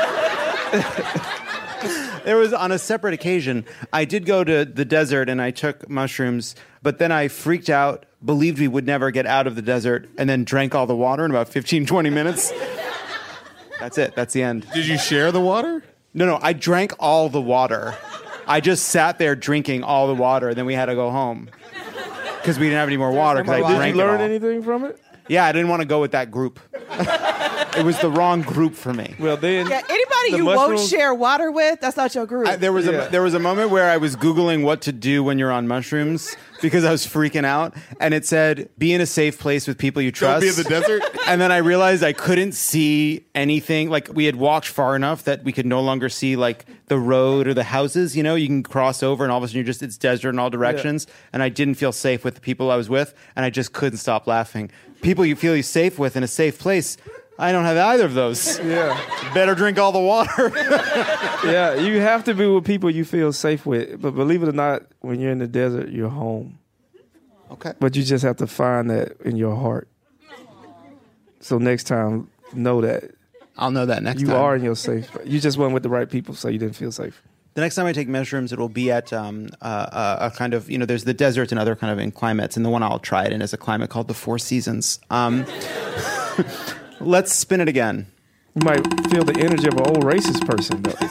There was, on a separate occasion, I did go to the desert and I took mushrooms, but then I freaked out, believed we would never get out of the desert, and then drank all the water in about fifteen, twenty minutes. That's it. That's the end. Did you share the water? No, no. I drank all the water. I just sat there drinking all the water, and then we had to go home because we didn't have any more water. Because I Did drank you learn it all. anything from it? Yeah, I didn't want to go with that group. It was the wrong group for me. Well, then Yeah, anybody the you won't mushrooms- share water with, that's not your group. I, there was Yeah. a there was a moment where I was Googling what to do when you're on mushrooms because I was freaking out, and it said be in a safe place with people you Don't trust. be in the desert? And then I realized I couldn't see anything. Like we had walked far enough that we could no longer see like the road or the houses. You know, you can cross over, and all of a sudden you're just it's desert in all directions. And I didn't feel safe with the people I was with, and I just couldn't stop laughing. People you feel safe with in a safe place. I don't have either of those. Yeah. Better drink all the water. Yeah, you have to be with people you feel safe with. But believe it or not, when you're in the desert, you're home. Okay. But you just have to find that in your heart. So next time, know that. I'll know that next you time. You are in your safe. You just went with the right people, so you didn't feel safe. The next time I take mushrooms, it will be at um, uh, uh, a kind of, you know, there's the deserts and other kind of in climates, and the one I'll try it in is a climate called the Four Seasons. Um, let's spin it again. You might feel the energy of an old racist person, though.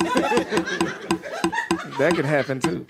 That could happen, too.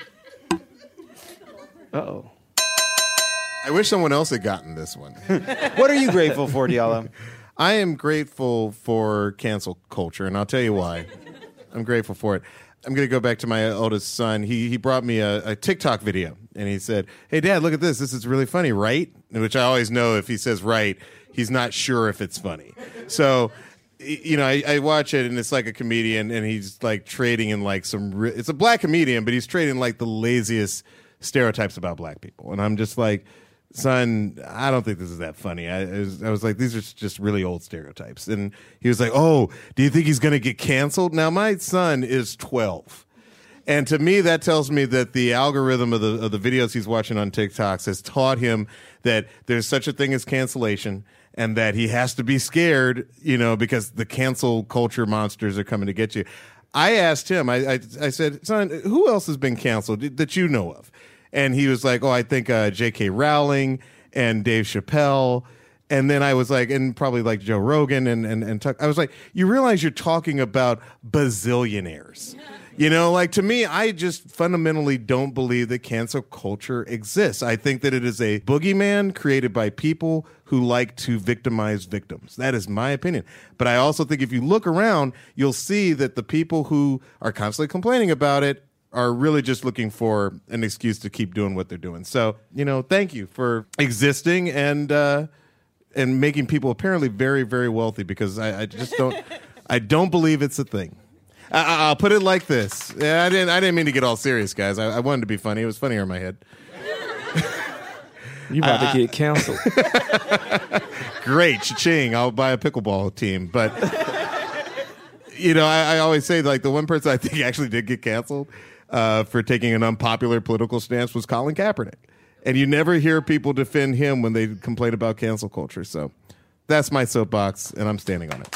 Uh-oh. I wish someone else had gotten this one. What are you grateful for, Diallo? I am grateful for cancel culture, and I'll tell you why. I'm grateful for it. I'm going to go back to my oldest son. He he brought me a, a TikTok video, and he said, "Hey, Dad, look at this. This is really funny, right?" Which I always know if he says right, he's not sure if it's funny. So, you know, I, I watch it, and it's like a comedian, and he's like trading in like some. Re- it's a black comedian, but he's trading like the laziest stereotypes about black people, and I'm just like, son, I don't think this is that funny. I, I, was, I was like, these are just really old stereotypes. And he was like, oh, do you think he's going to get canceled? Now, my son is twelve. And to me, that tells me that the algorithm of the, of the videos he's watching on TikToks has taught him that there's such a thing as cancellation and that he has to be scared, you know, because the cancel culture monsters are coming to get you. I asked him, I, I, I said, son, who else has been canceled that you know of? And he was like, oh, I think uh, J K Rowling and Dave Chappelle. And then I was like, and probably like Joe Rogan and, and, and Tuck. I was like, you realize you're talking about bazillionaires. You know, like to me, I just fundamentally don't believe that cancel culture exists. I think that it is a boogeyman created by people who like to victimize victims. That is my opinion. But I also think if you look around, you'll see that the people who are constantly complaining about it are really just looking for an excuse to keep doing what they're doing. So, you know, thank you for existing and uh, and making people apparently very, very wealthy, because I, I just don't, I don't believe it's a thing. I, I'll put it like this. Yeah, I didn't, I didn't mean to get all serious, guys. I, I wanted to be funny. It was funnier in my head. You about uh, to get canceled. Great, cha-ching. I'll buy a pickleball team. But, you know, I, I always say, like, the one person I think actually did get canceled Uh, for taking an unpopular political stance was Colin Kaepernick. And you never hear people defend him when they complain about cancel culture. So that's my soapbox, and I'm standing on it.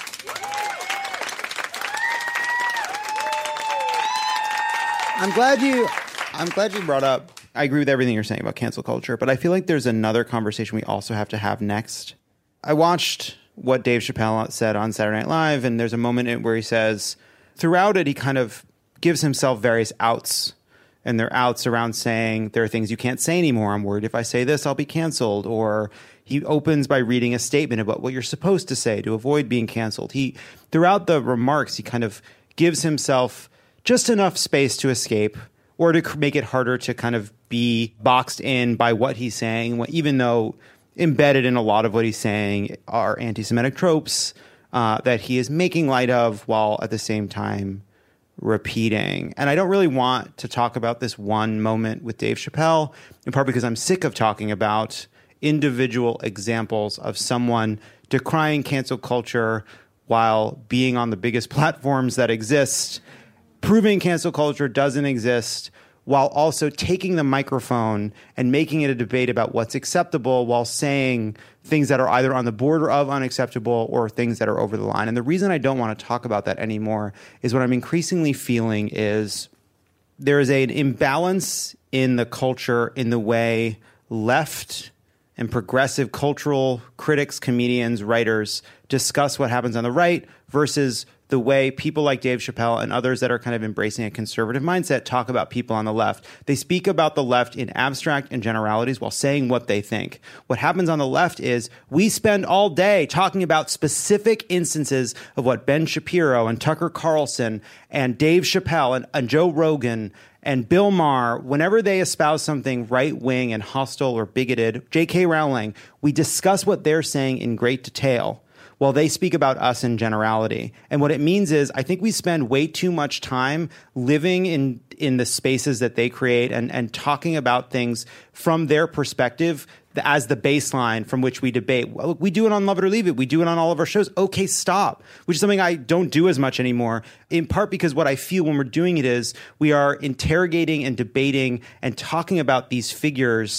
I'm glad you I'm glad you brought up, I agree with everything you're saying about cancel culture, but I feel like there's another conversation we also have to have next. I watched what Dave Chappelle said on Saturday Night Live, and there's a moment in where he says, throughout it, he kind of gives himself various outs, and they're outs around saying there are things you can't say anymore. I'm worried if I say this, I'll be canceled. Or he opens by reading a statement about what you're supposed to say to avoid being canceled. He, throughout the remarks, he kind of gives himself just enough space to escape or to make it harder to kind of be boxed in by what he's saying, even though embedded in a lot of what he's saying are anti-Semitic tropes uh, that he is making light of while at the same time repeating. And I don't really want to talk about this one moment with Dave Chappelle, in part because I'm sick of talking about individual examples of someone decrying cancel culture while being on the biggest platforms that exist, proving cancel culture doesn't exist, while also taking the microphone and making it a debate about what's acceptable while saying things that are either on the border of unacceptable or things that are over the line. And the reason I don't want to talk about that anymore is what I'm increasingly feeling is there is an imbalance in the culture in the way left and progressive cultural critics, comedians, writers discuss what happens on the right versus the way people like Dave Chappelle and others that are kind of embracing a conservative mindset talk about people on the left. They speak about the left in abstract and generalities while saying what they think. What happens on the left is we spend all day talking about specific instances of what Ben Shapiro and Tucker Carlson and Dave Chappelle and, and Joe Rogan and Bill Maher, whenever they espouse something right-wing and hostile or bigoted, J K Rowling, we discuss what they're saying in great detail while they speak about us in generality. And what it means is I think we spend way too much time living in in the spaces that they create and, and talking about things from their perspective as the baseline from which we debate. Well, we do it on Love It or Leave It. We do it on all of our shows. Okay, stop. Which is something I don't do as much anymore, in part because what I feel when we're doing it is we are interrogating and debating and talking about these figures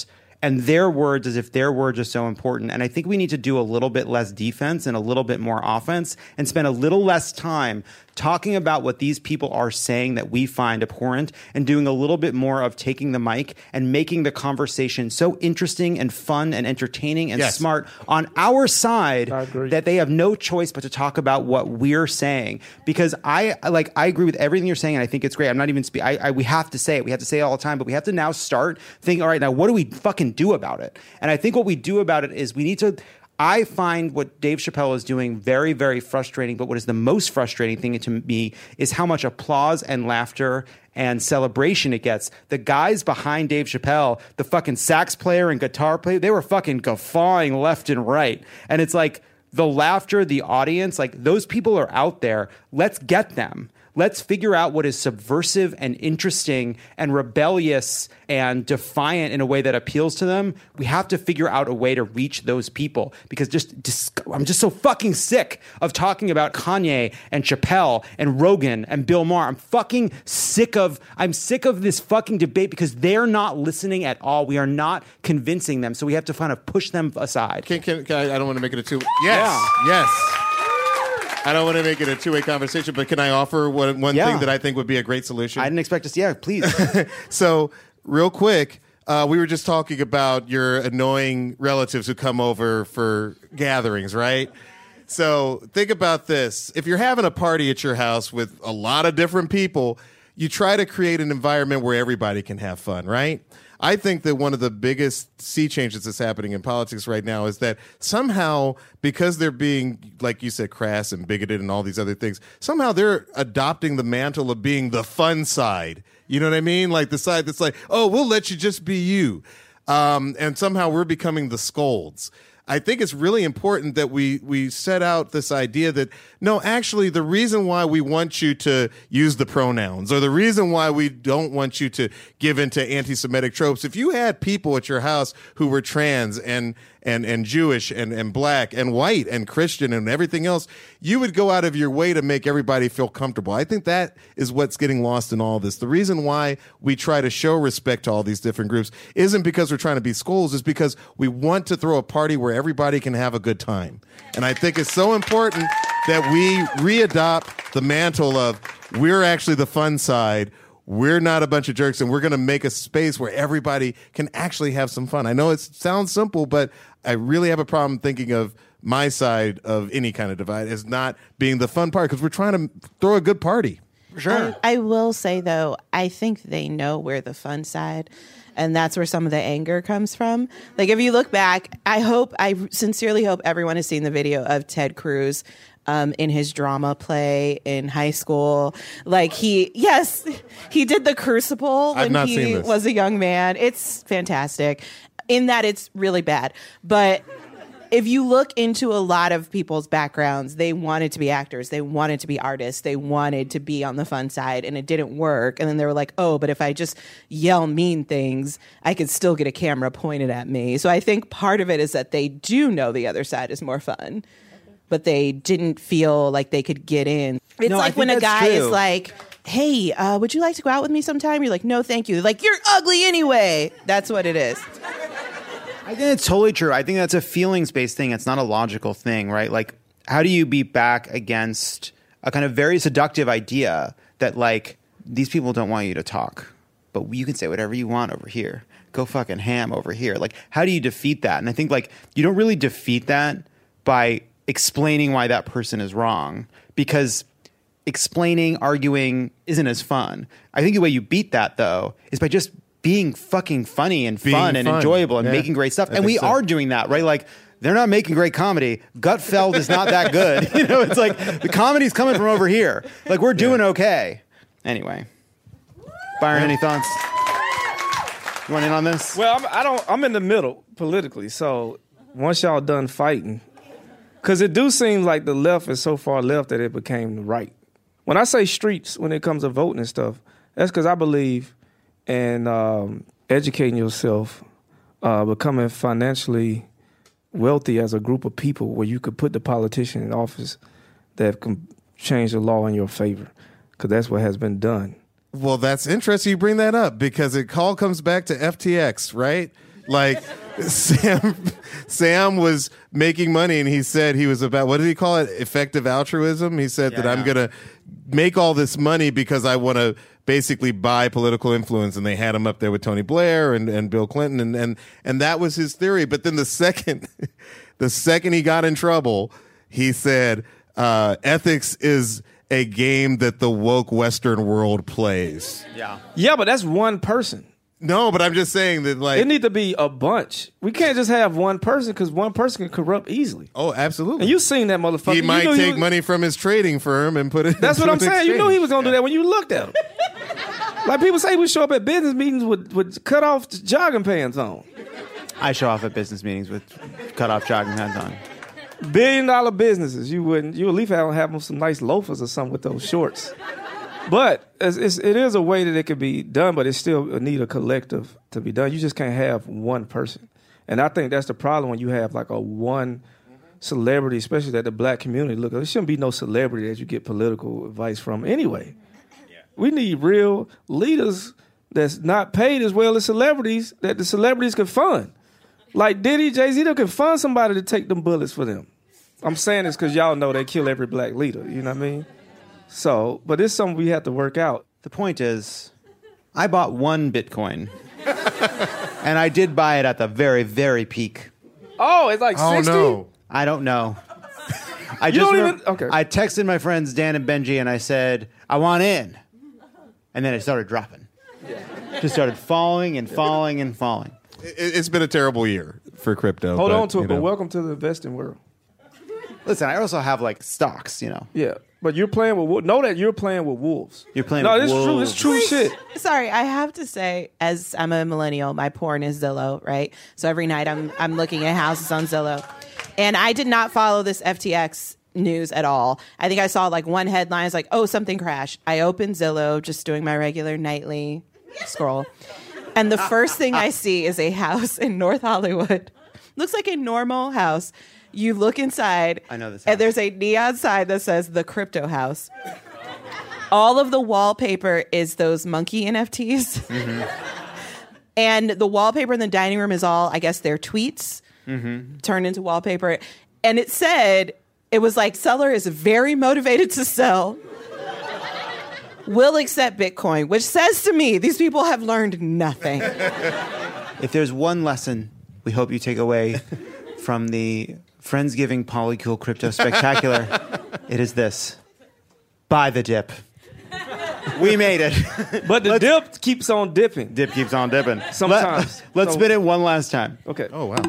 and their words as if their words are so important. And I think we need to do a little bit less defense and a little bit more offense and spend a little less time talking about what these people are saying that we find abhorrent and doing a little bit more of taking the mic and making the conversation so interesting and fun and entertaining and Yes. smart on our side that they have no choice but to talk about what we're saying. Because I like I agree with everything you're saying, and I think it's great. I'm not even spe- I, I we have to say it. We have to say it all the time, but we have to now start thinking, all right, now what do we fucking do about it? And I think what we do about it is we need to I find what Dave Chappelle is doing very, very frustrating, but what is the most frustrating thing to me is how much applause and laughter and celebration it gets. The guys behind Dave Chappelle, the fucking sax player and guitar player, they were fucking guffawing left and right. And it's like the laughter, the audience, like those people are out there. Let's get them. Let's figure out what is subversive and interesting and rebellious and defiant in a way that appeals to them. We have to figure out a way to reach those people because just, just I'm just so fucking sick of talking about Kanye and Chappelle and Rogan and Bill Maher. I'm fucking sick of I'm sick of this fucking debate because they're not listening at all. We are not convincing them, so we have to kind of push them aside. Can, can, can I, I don't want to make it a two. Yes, Yeah. yes. I don't want to make it a two-way conversation, but can I offer one, one Yeah. thing that I think would be a great solution? I didn't expect to see. Yeah, please. So, real quick, uh, we were just talking about your annoying relatives who come over for gatherings, right? So, think about this. If you're having a party at your house with a lot of different people, you try to create an environment where everybody can have fun, right? I think that one of the biggest sea changes that's happening in politics right now is that somehow, because they're being, like you said, crass and bigoted and all these other things, somehow they're adopting the mantle of being the fun side. You know what I mean? Like the side that's like, oh, we'll let you just be you. Um, and somehow we're becoming the scolds. I think it's really important that we we set out this idea that, no, actually, the reason why we want you to use the pronouns or the reason why we don't want you to give into anti-Semitic tropes, if you had people at your house who were trans and and and Jewish and, and black and white and Christian and everything else, you would go out of your way to make everybody feel comfortable. I think that is what's getting lost in all this. The reason why we try to show respect to all these different groups isn't because we're trying to be scolds, it's because we want to throw a party where everybody can have a good time. And I think it's so important that we readopt the mantle of we're actually the fun side. We're not a bunch of jerks, and we're going to make a space where everybody can actually have some fun. I know it sounds simple, but I really have a problem thinking of my side of any kind of divide as not being the fun part because we're trying to throw a good party. Sure. I, I will say, though, I think they know we're the fun side. And that's where some of the anger comes from. Like, if you look back, I hope, I sincerely hope everyone has seen the video of Ted Cruz um, in his drama play in high school. Like, he, yes, he did The Crucible I've when not he seen this. was a young man. It's fantastic in that it's really bad. But if you look into a lot of people's backgrounds, they wanted to be actors. They wanted to be artists. They wanted to be on the fun side, and it didn't work. And then they were like, oh, but if I just yell mean things, I could still get a camera pointed at me. So I think part of it is that they do know the other side is more fun, but they didn't feel like they could get in. It's No, I like think when a that's guy is true. like, hey, uh, would you like to go out with me sometime? You're like, no, thank you. Like, you're ugly anyway. That's what it is. I think it's totally true. I think that's a feelings-based thing. It's not a logical thing, right? Like, how do you beat back against a kind of very seductive idea that, like, these people don't want you to talk, but you can say whatever you want over here. Go fucking ham over here. Like, how do you defeat that? And I think, like, you don't really defeat that by explaining why that person is wrong, because explaining, arguing isn't as fun. I think the way you beat that, though, is by just being fucking funny and Being fun and fun. enjoyable and Yeah, making great stuff. I And think we so. are doing that, right? Like, they're not making great comedy. Gutfeld is not that good. You know, it's like the comedy's coming from over here. Like, we're doing okay. Anyway. Byron, any thoughts? You want in on this? Well, I'm, I don't. I'm in the middle politically. So once y'all done fighting, because it do seem like the left is so far left that it became the right. When I say streets, when it comes to voting and stuff, that's because I believe in um, educating yourself, uh, becoming financially wealthy as a group of people, where you could put the politician in office that can change the law in your favor, because that's what has been done. Well, that's interesting you bring that up because it all comes back to F T X, right? Like Sam, Sam was making money, and he said he was about, what did he call it? Effective altruism. He said Yeah, that I'm yeah. going to make all this money because I want to basically buy political influence. And they had him up there with Tony Blair and, and Bill Clinton, and, and and that was his theory. But then the second, the second he got in trouble, he said uh, ethics is a game that the woke Western world plays. Yeah. Yeah, but that's one person. No, but I'm just saying that, like, It need to be a bunch. We can't just have one person because one person can corrupt easily. Oh, absolutely. And you seen that motherfucker. he You might knew take was- money from his trading firm and put it. That's into what I'm an saying. You knew he exchange. was gonna do that when you looked at him. Like people say, we show up at business meetings with, with cut off jogging pants on. I show off at business meetings with cut off jogging pants on. Billion dollar businesses, you wouldn't. You at least have have some nice loafers or something with those shorts. But it's, it's, it is a way that it could be done, but it still need a collective to be done. You just can't have one person. And I think that's the problem when you have like a one celebrity, especially that the black community. Look, there shouldn't be no celebrity that you get political advice from anyway. We need real leaders that's not paid as well as celebrities that the celebrities can fund. Like Diddy, Jay-Z, they can fund somebody to take them bullets for them. I'm saying this because y'all know they kill every black leader. You know what I mean? So, but it's something we have to work out. The point is, I bought one Bitcoin, and I did buy it at the very, very peak. Oh, it's like Oh, sixty? no. I don't know. I You just don't remember- even- okay. I texted my friends Dan and Benji, and I said, I want in. And then it started dropping. Just started falling and falling and falling. It, it's been a terrible year for crypto. Hold but, on to it, you but know. welcome to the investing world. Listen, I also have like stocks, you know. Yeah, but you're playing with wolves. Know that you're playing with wolves. You're playing no, with it's true. wolves. It's true shit. Sorry, I have to say, as I'm a millennial, my porn is Zillow, right? So every night I'm I'm looking at houses on Zillow, and I did not follow this F T X news at all. I think I saw like one headline, it's like, oh, something crashed. I opened Zillow, just doing my regular nightly scroll, and the first thing I see is a house in North Hollywood. Looks like a normal house. You look inside, I know this and house. there's a neon sign that says the crypto house. All of the wallpaper is those monkey N F Ts. Mm-hmm. And the wallpaper in the dining room is all, I guess, their tweets Mm-hmm. turned into wallpaper. And it said, it was like, seller is very motivated to sell. Will accept Bitcoin, which says to me, these people have learned nothing. If there's one lesson we hope you take away from the Friendsgiving Polycool Crypto Spectacular, it is this. Buy the dip. We made it. But the dip keeps on dipping. Dip keeps on dipping. Sometimes. Let, us So- spin it one last time. Okay. Oh, wow.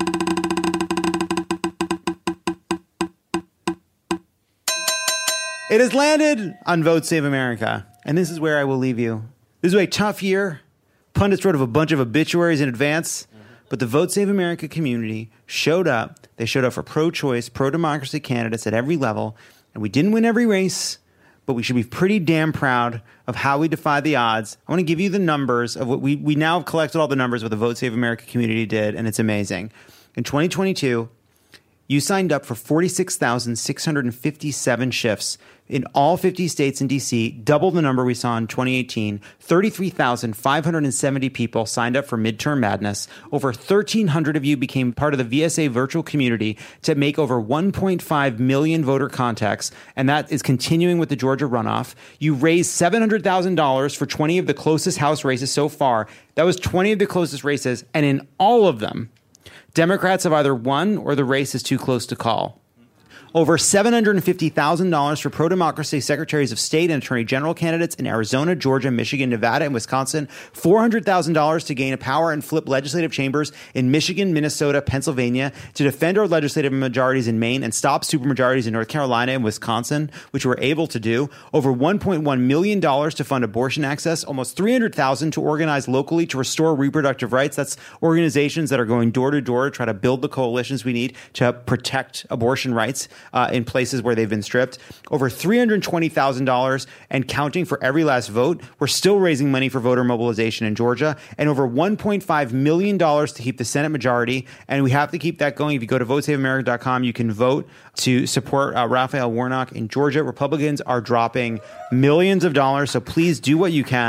It has landed on Vote Save America, and this is where I will leave you. This was a tough year. Pundits wrote of a bunch of obituaries in advance, but the Vote Save America community showed up. They showed up for pro-choice, pro-democracy candidates at every level, and we didn't win every race, but we should be pretty damn proud of how we defied the odds. I want to give you the numbers of what we, we now have collected all the numbers of what the Vote Save America community did, and it's amazing. In twenty twenty-two, you signed up for forty-six thousand six hundred fifty-seven shifts in all fifty states and D C, double the number we saw in twenty eighteen. thirty-three thousand five hundred seventy people signed up for Midterm Madness. Over thirteen hundred of you became part of the V S A virtual community to make over one point five million voter contacts, and that is continuing with the Georgia runoff. You raised seven hundred thousand dollars for twenty of the closest House races so far. That was twenty of the closest races, and in all of them, Democrats have either won or the race is too close to call. Over seven hundred fifty thousand dollars for pro-democracy secretaries of state and attorney general candidates in Arizona, Georgia, Michigan, Nevada, and Wisconsin. four hundred thousand dollars to gain a power and flip legislative chambers in Michigan, Minnesota, Pennsylvania, to defend our legislative majorities in Maine and stop supermajorities in North Carolina and Wisconsin, which we're able to do. Over one point one million dollars to fund abortion access. Almost three hundred thousand dollars to organize locally to restore reproductive rights. That's organizations that are going door to door to try to build the coalitions we need to protect abortion rights. Uh, in places where they've been stripped. Over three hundred twenty thousand dollars and counting for every last vote. We're still raising money for voter mobilization in Georgia, and over one point five million dollars to keep the Senate majority. And we have to keep that going. If you go to vote save america dot com, you can vote to support uh, Raphael Warnock in Georgia. Republicans are dropping millions of dollars, so please do what you can.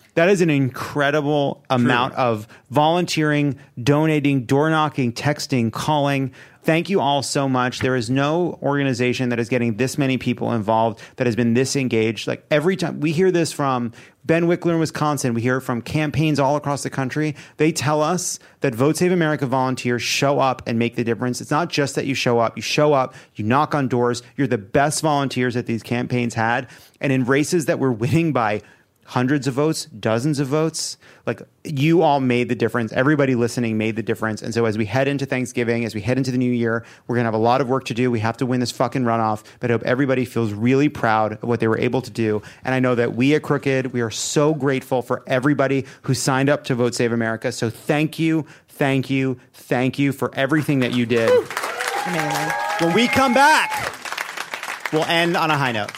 That is an incredible amount of volunteering, donating, door knocking, texting, calling. Thank you all so much. There is no organization that is getting this many people involved that has been this engaged. Like every time we hear this from Ben Wickler in Wisconsin, we hear it from campaigns all across the country. They tell us that Vote Save America volunteers show up and make the difference. It's not just that you show up. You show up, you knock on doors. You're the best volunteers that these campaigns had. And in races that we're winning by hundreds of votes, dozens of votes, like you all made the difference. Everybody listening made the difference. And so as we head into Thanksgiving, as we head into the new year, we're going to have a lot of work to do. We have to win this fucking runoff, but I hope everybody feels really proud of what they were able to do. And I know that we at Crooked, we are so grateful for everybody who signed up to Vote Save America. So thank you, thank you, thank you for everything that you did. Amazing. When we come back, we'll end on a high note.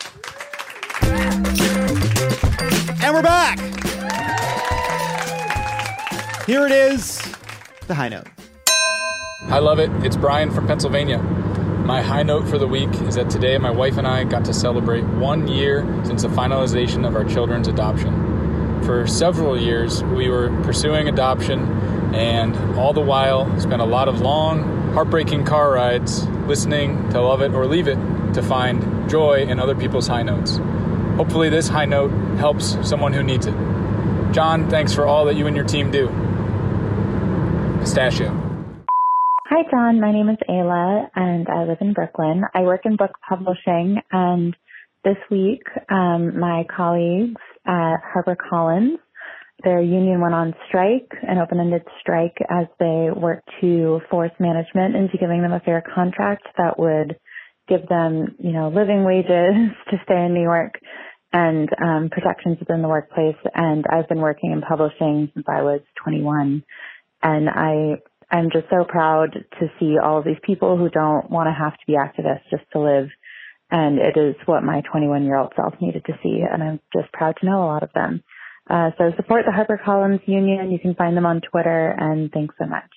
And we're back. Here it is, the high note. I love it. It's Brian from Pennsylvania. My high note for the week is that today my wife and I got to celebrate one year since the finalization of our children's adoption. For several years, we were pursuing adoption and all the while spent a lot of long, heartbreaking car rides listening to Love It or Leave It to find joy in other people's high notes. Hopefully this high note helps someone who needs it. John, thanks for all that you and your team do. Pistachio. Hi, John. My name is Ayla, and I live in Brooklyn. I work in book publishing, and this week, um, my colleagues at HarperCollins, their union went on strike, an open-ended strike, as they worked to force management into giving them a fair contract that would give them, you know, living wages to stay in New York and um, protections within the workplace. And I've been working in publishing since I was twenty-one. And I, I'm just so proud to see all of these people who don't want to have to be activists just to live. And it is what my twenty-one-year-old self needed to see. And I'm just proud to know a lot of them. Uh, so support the HarperCollins Union. You can find them on Twitter. And thanks so much.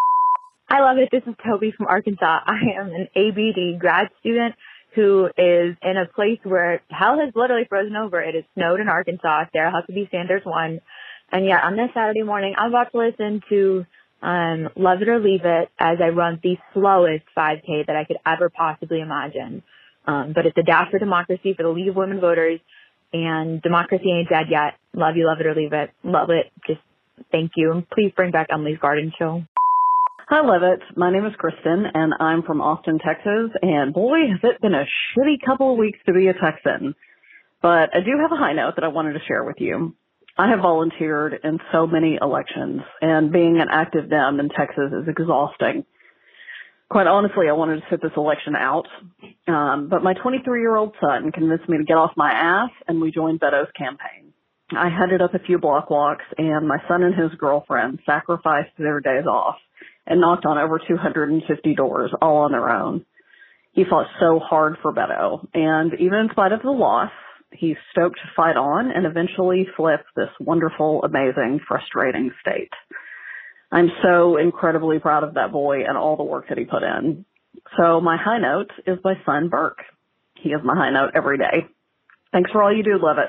I love it. This is Toby from Arkansas. I am an A B D grad student who is in a place where hell has literally frozen over. It has snowed in Arkansas. Sarah Huckabee Sanders won. And yet on this Saturday morning, I'm about to listen to um, Love It or Leave It as I run the slowest five K that I could ever possibly imagine. Um, but it's a dash for democracy for the League of Women Voters. And democracy ain't dead yet. Love you, love it or leave it. Love it. Just thank you. And please bring back Emily's Garden Show. Hi, Love It. My name is Kristen, and I'm from Austin, Texas. And boy, has it been a shitty couple of weeks to be a Texan. But I do have a high note that I wanted to share with you. I have volunteered in so many elections, and being an active Dem in Texas is exhausting. Quite honestly, I wanted to sit this election out, um, but my twenty-three-year-old son convinced me to get off my ass, and we joined Beto's campaign. I headed up a few block walks, and my son and his girlfriend sacrificed their days off and knocked on over two hundred fifty doors all on their own. He fought so hard for Beto, and even in spite of the loss, he's stoked to fight on and eventually flip this wonderful, amazing, frustrating state. I'm so incredibly proud of that boy and all the work that he put in. So my high note is my son, Burke. He is my high note every day. Thanks for all you do. Love it.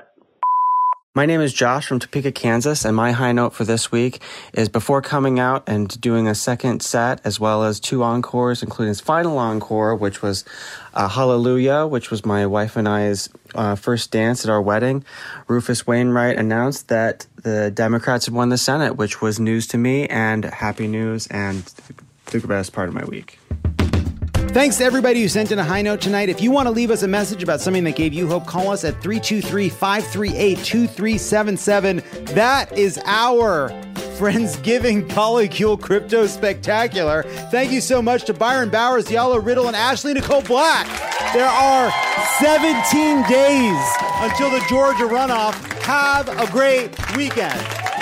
My name is Josh from Topeka, Kansas, and my high note for this week is before coming out and doing a second set as well as two encores, including his final encore, which was uh, Hallelujah, which was my wife and I's uh, first dance at our wedding. Rufus Wainwright announced that the Democrats had won the Senate, which was news to me and happy news and the best part of my week. Thanks to everybody who sent in a high note tonight. If you want to leave us a message about something that gave you hope, call us at three two three, five three eight, two three seven seven. That is our Friendsgiving Polycule Crypto Spectacular. Thank you so much to Byron Bowers, Diallo Riddle, and Ashley Nicole Black. There are seventeen days until the Georgia runoff. Have a great weekend.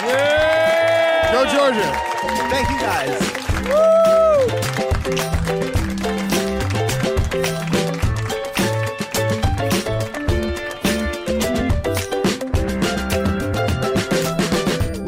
Yay! Go Georgia. Thank you guys.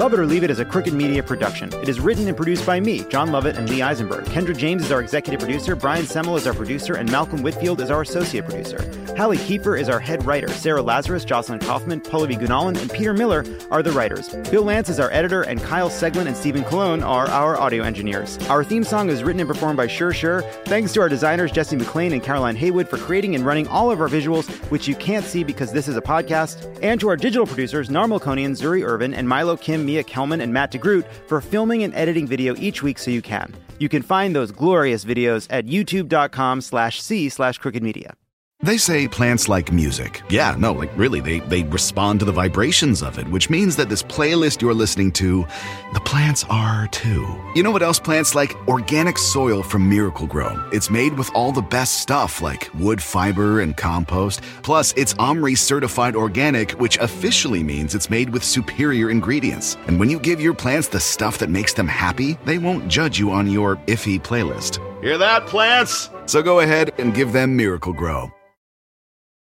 Love It or Leave It is a Crooked Media production. It is written and produced by me, John Lovett, and Lee Eisenberg. Kendra James is our executive producer, Brian Semmel is our producer, and Malcolm Whitfield is our associate producer. Hallie Kiefer is our head writer. Sarah Lazarus, Jocelyn Kaufman, Pallavi Gunalan, and Peter Miller are the writers. Bill Lance is our editor, and Kyle Seglin and Stephen Colon are our audio engineers. Our theme song is written and performed by Sure Sure. Thanks to our designers, Jesse McLean and Caroline Haywood, for creating and running all of our visuals, which you can't see because this is a podcast, and to our digital producers, Narmal Konian, Zuri Irvin, and Milo Kim, Mia Kelman, and Matt DeGroot for filming and editing video each week so you can. You can find those glorious videos at youtube.com slash c slash crooked media. They say plants like music. Yeah, no, like really, they, they respond to the vibrations of it, which means that this playlist you're listening to, the plants are too. You know what else plants like? Organic soil from Miracle Grow. It's made with all the best stuff like wood fiber and compost. Plus, it's OMRI certified organic, which officially means it's made with superior ingredients. And when you give your plants the stuff that makes them happy, they won't judge you on your iffy playlist. Hear that, plants? So go ahead and give them Miracle Grow.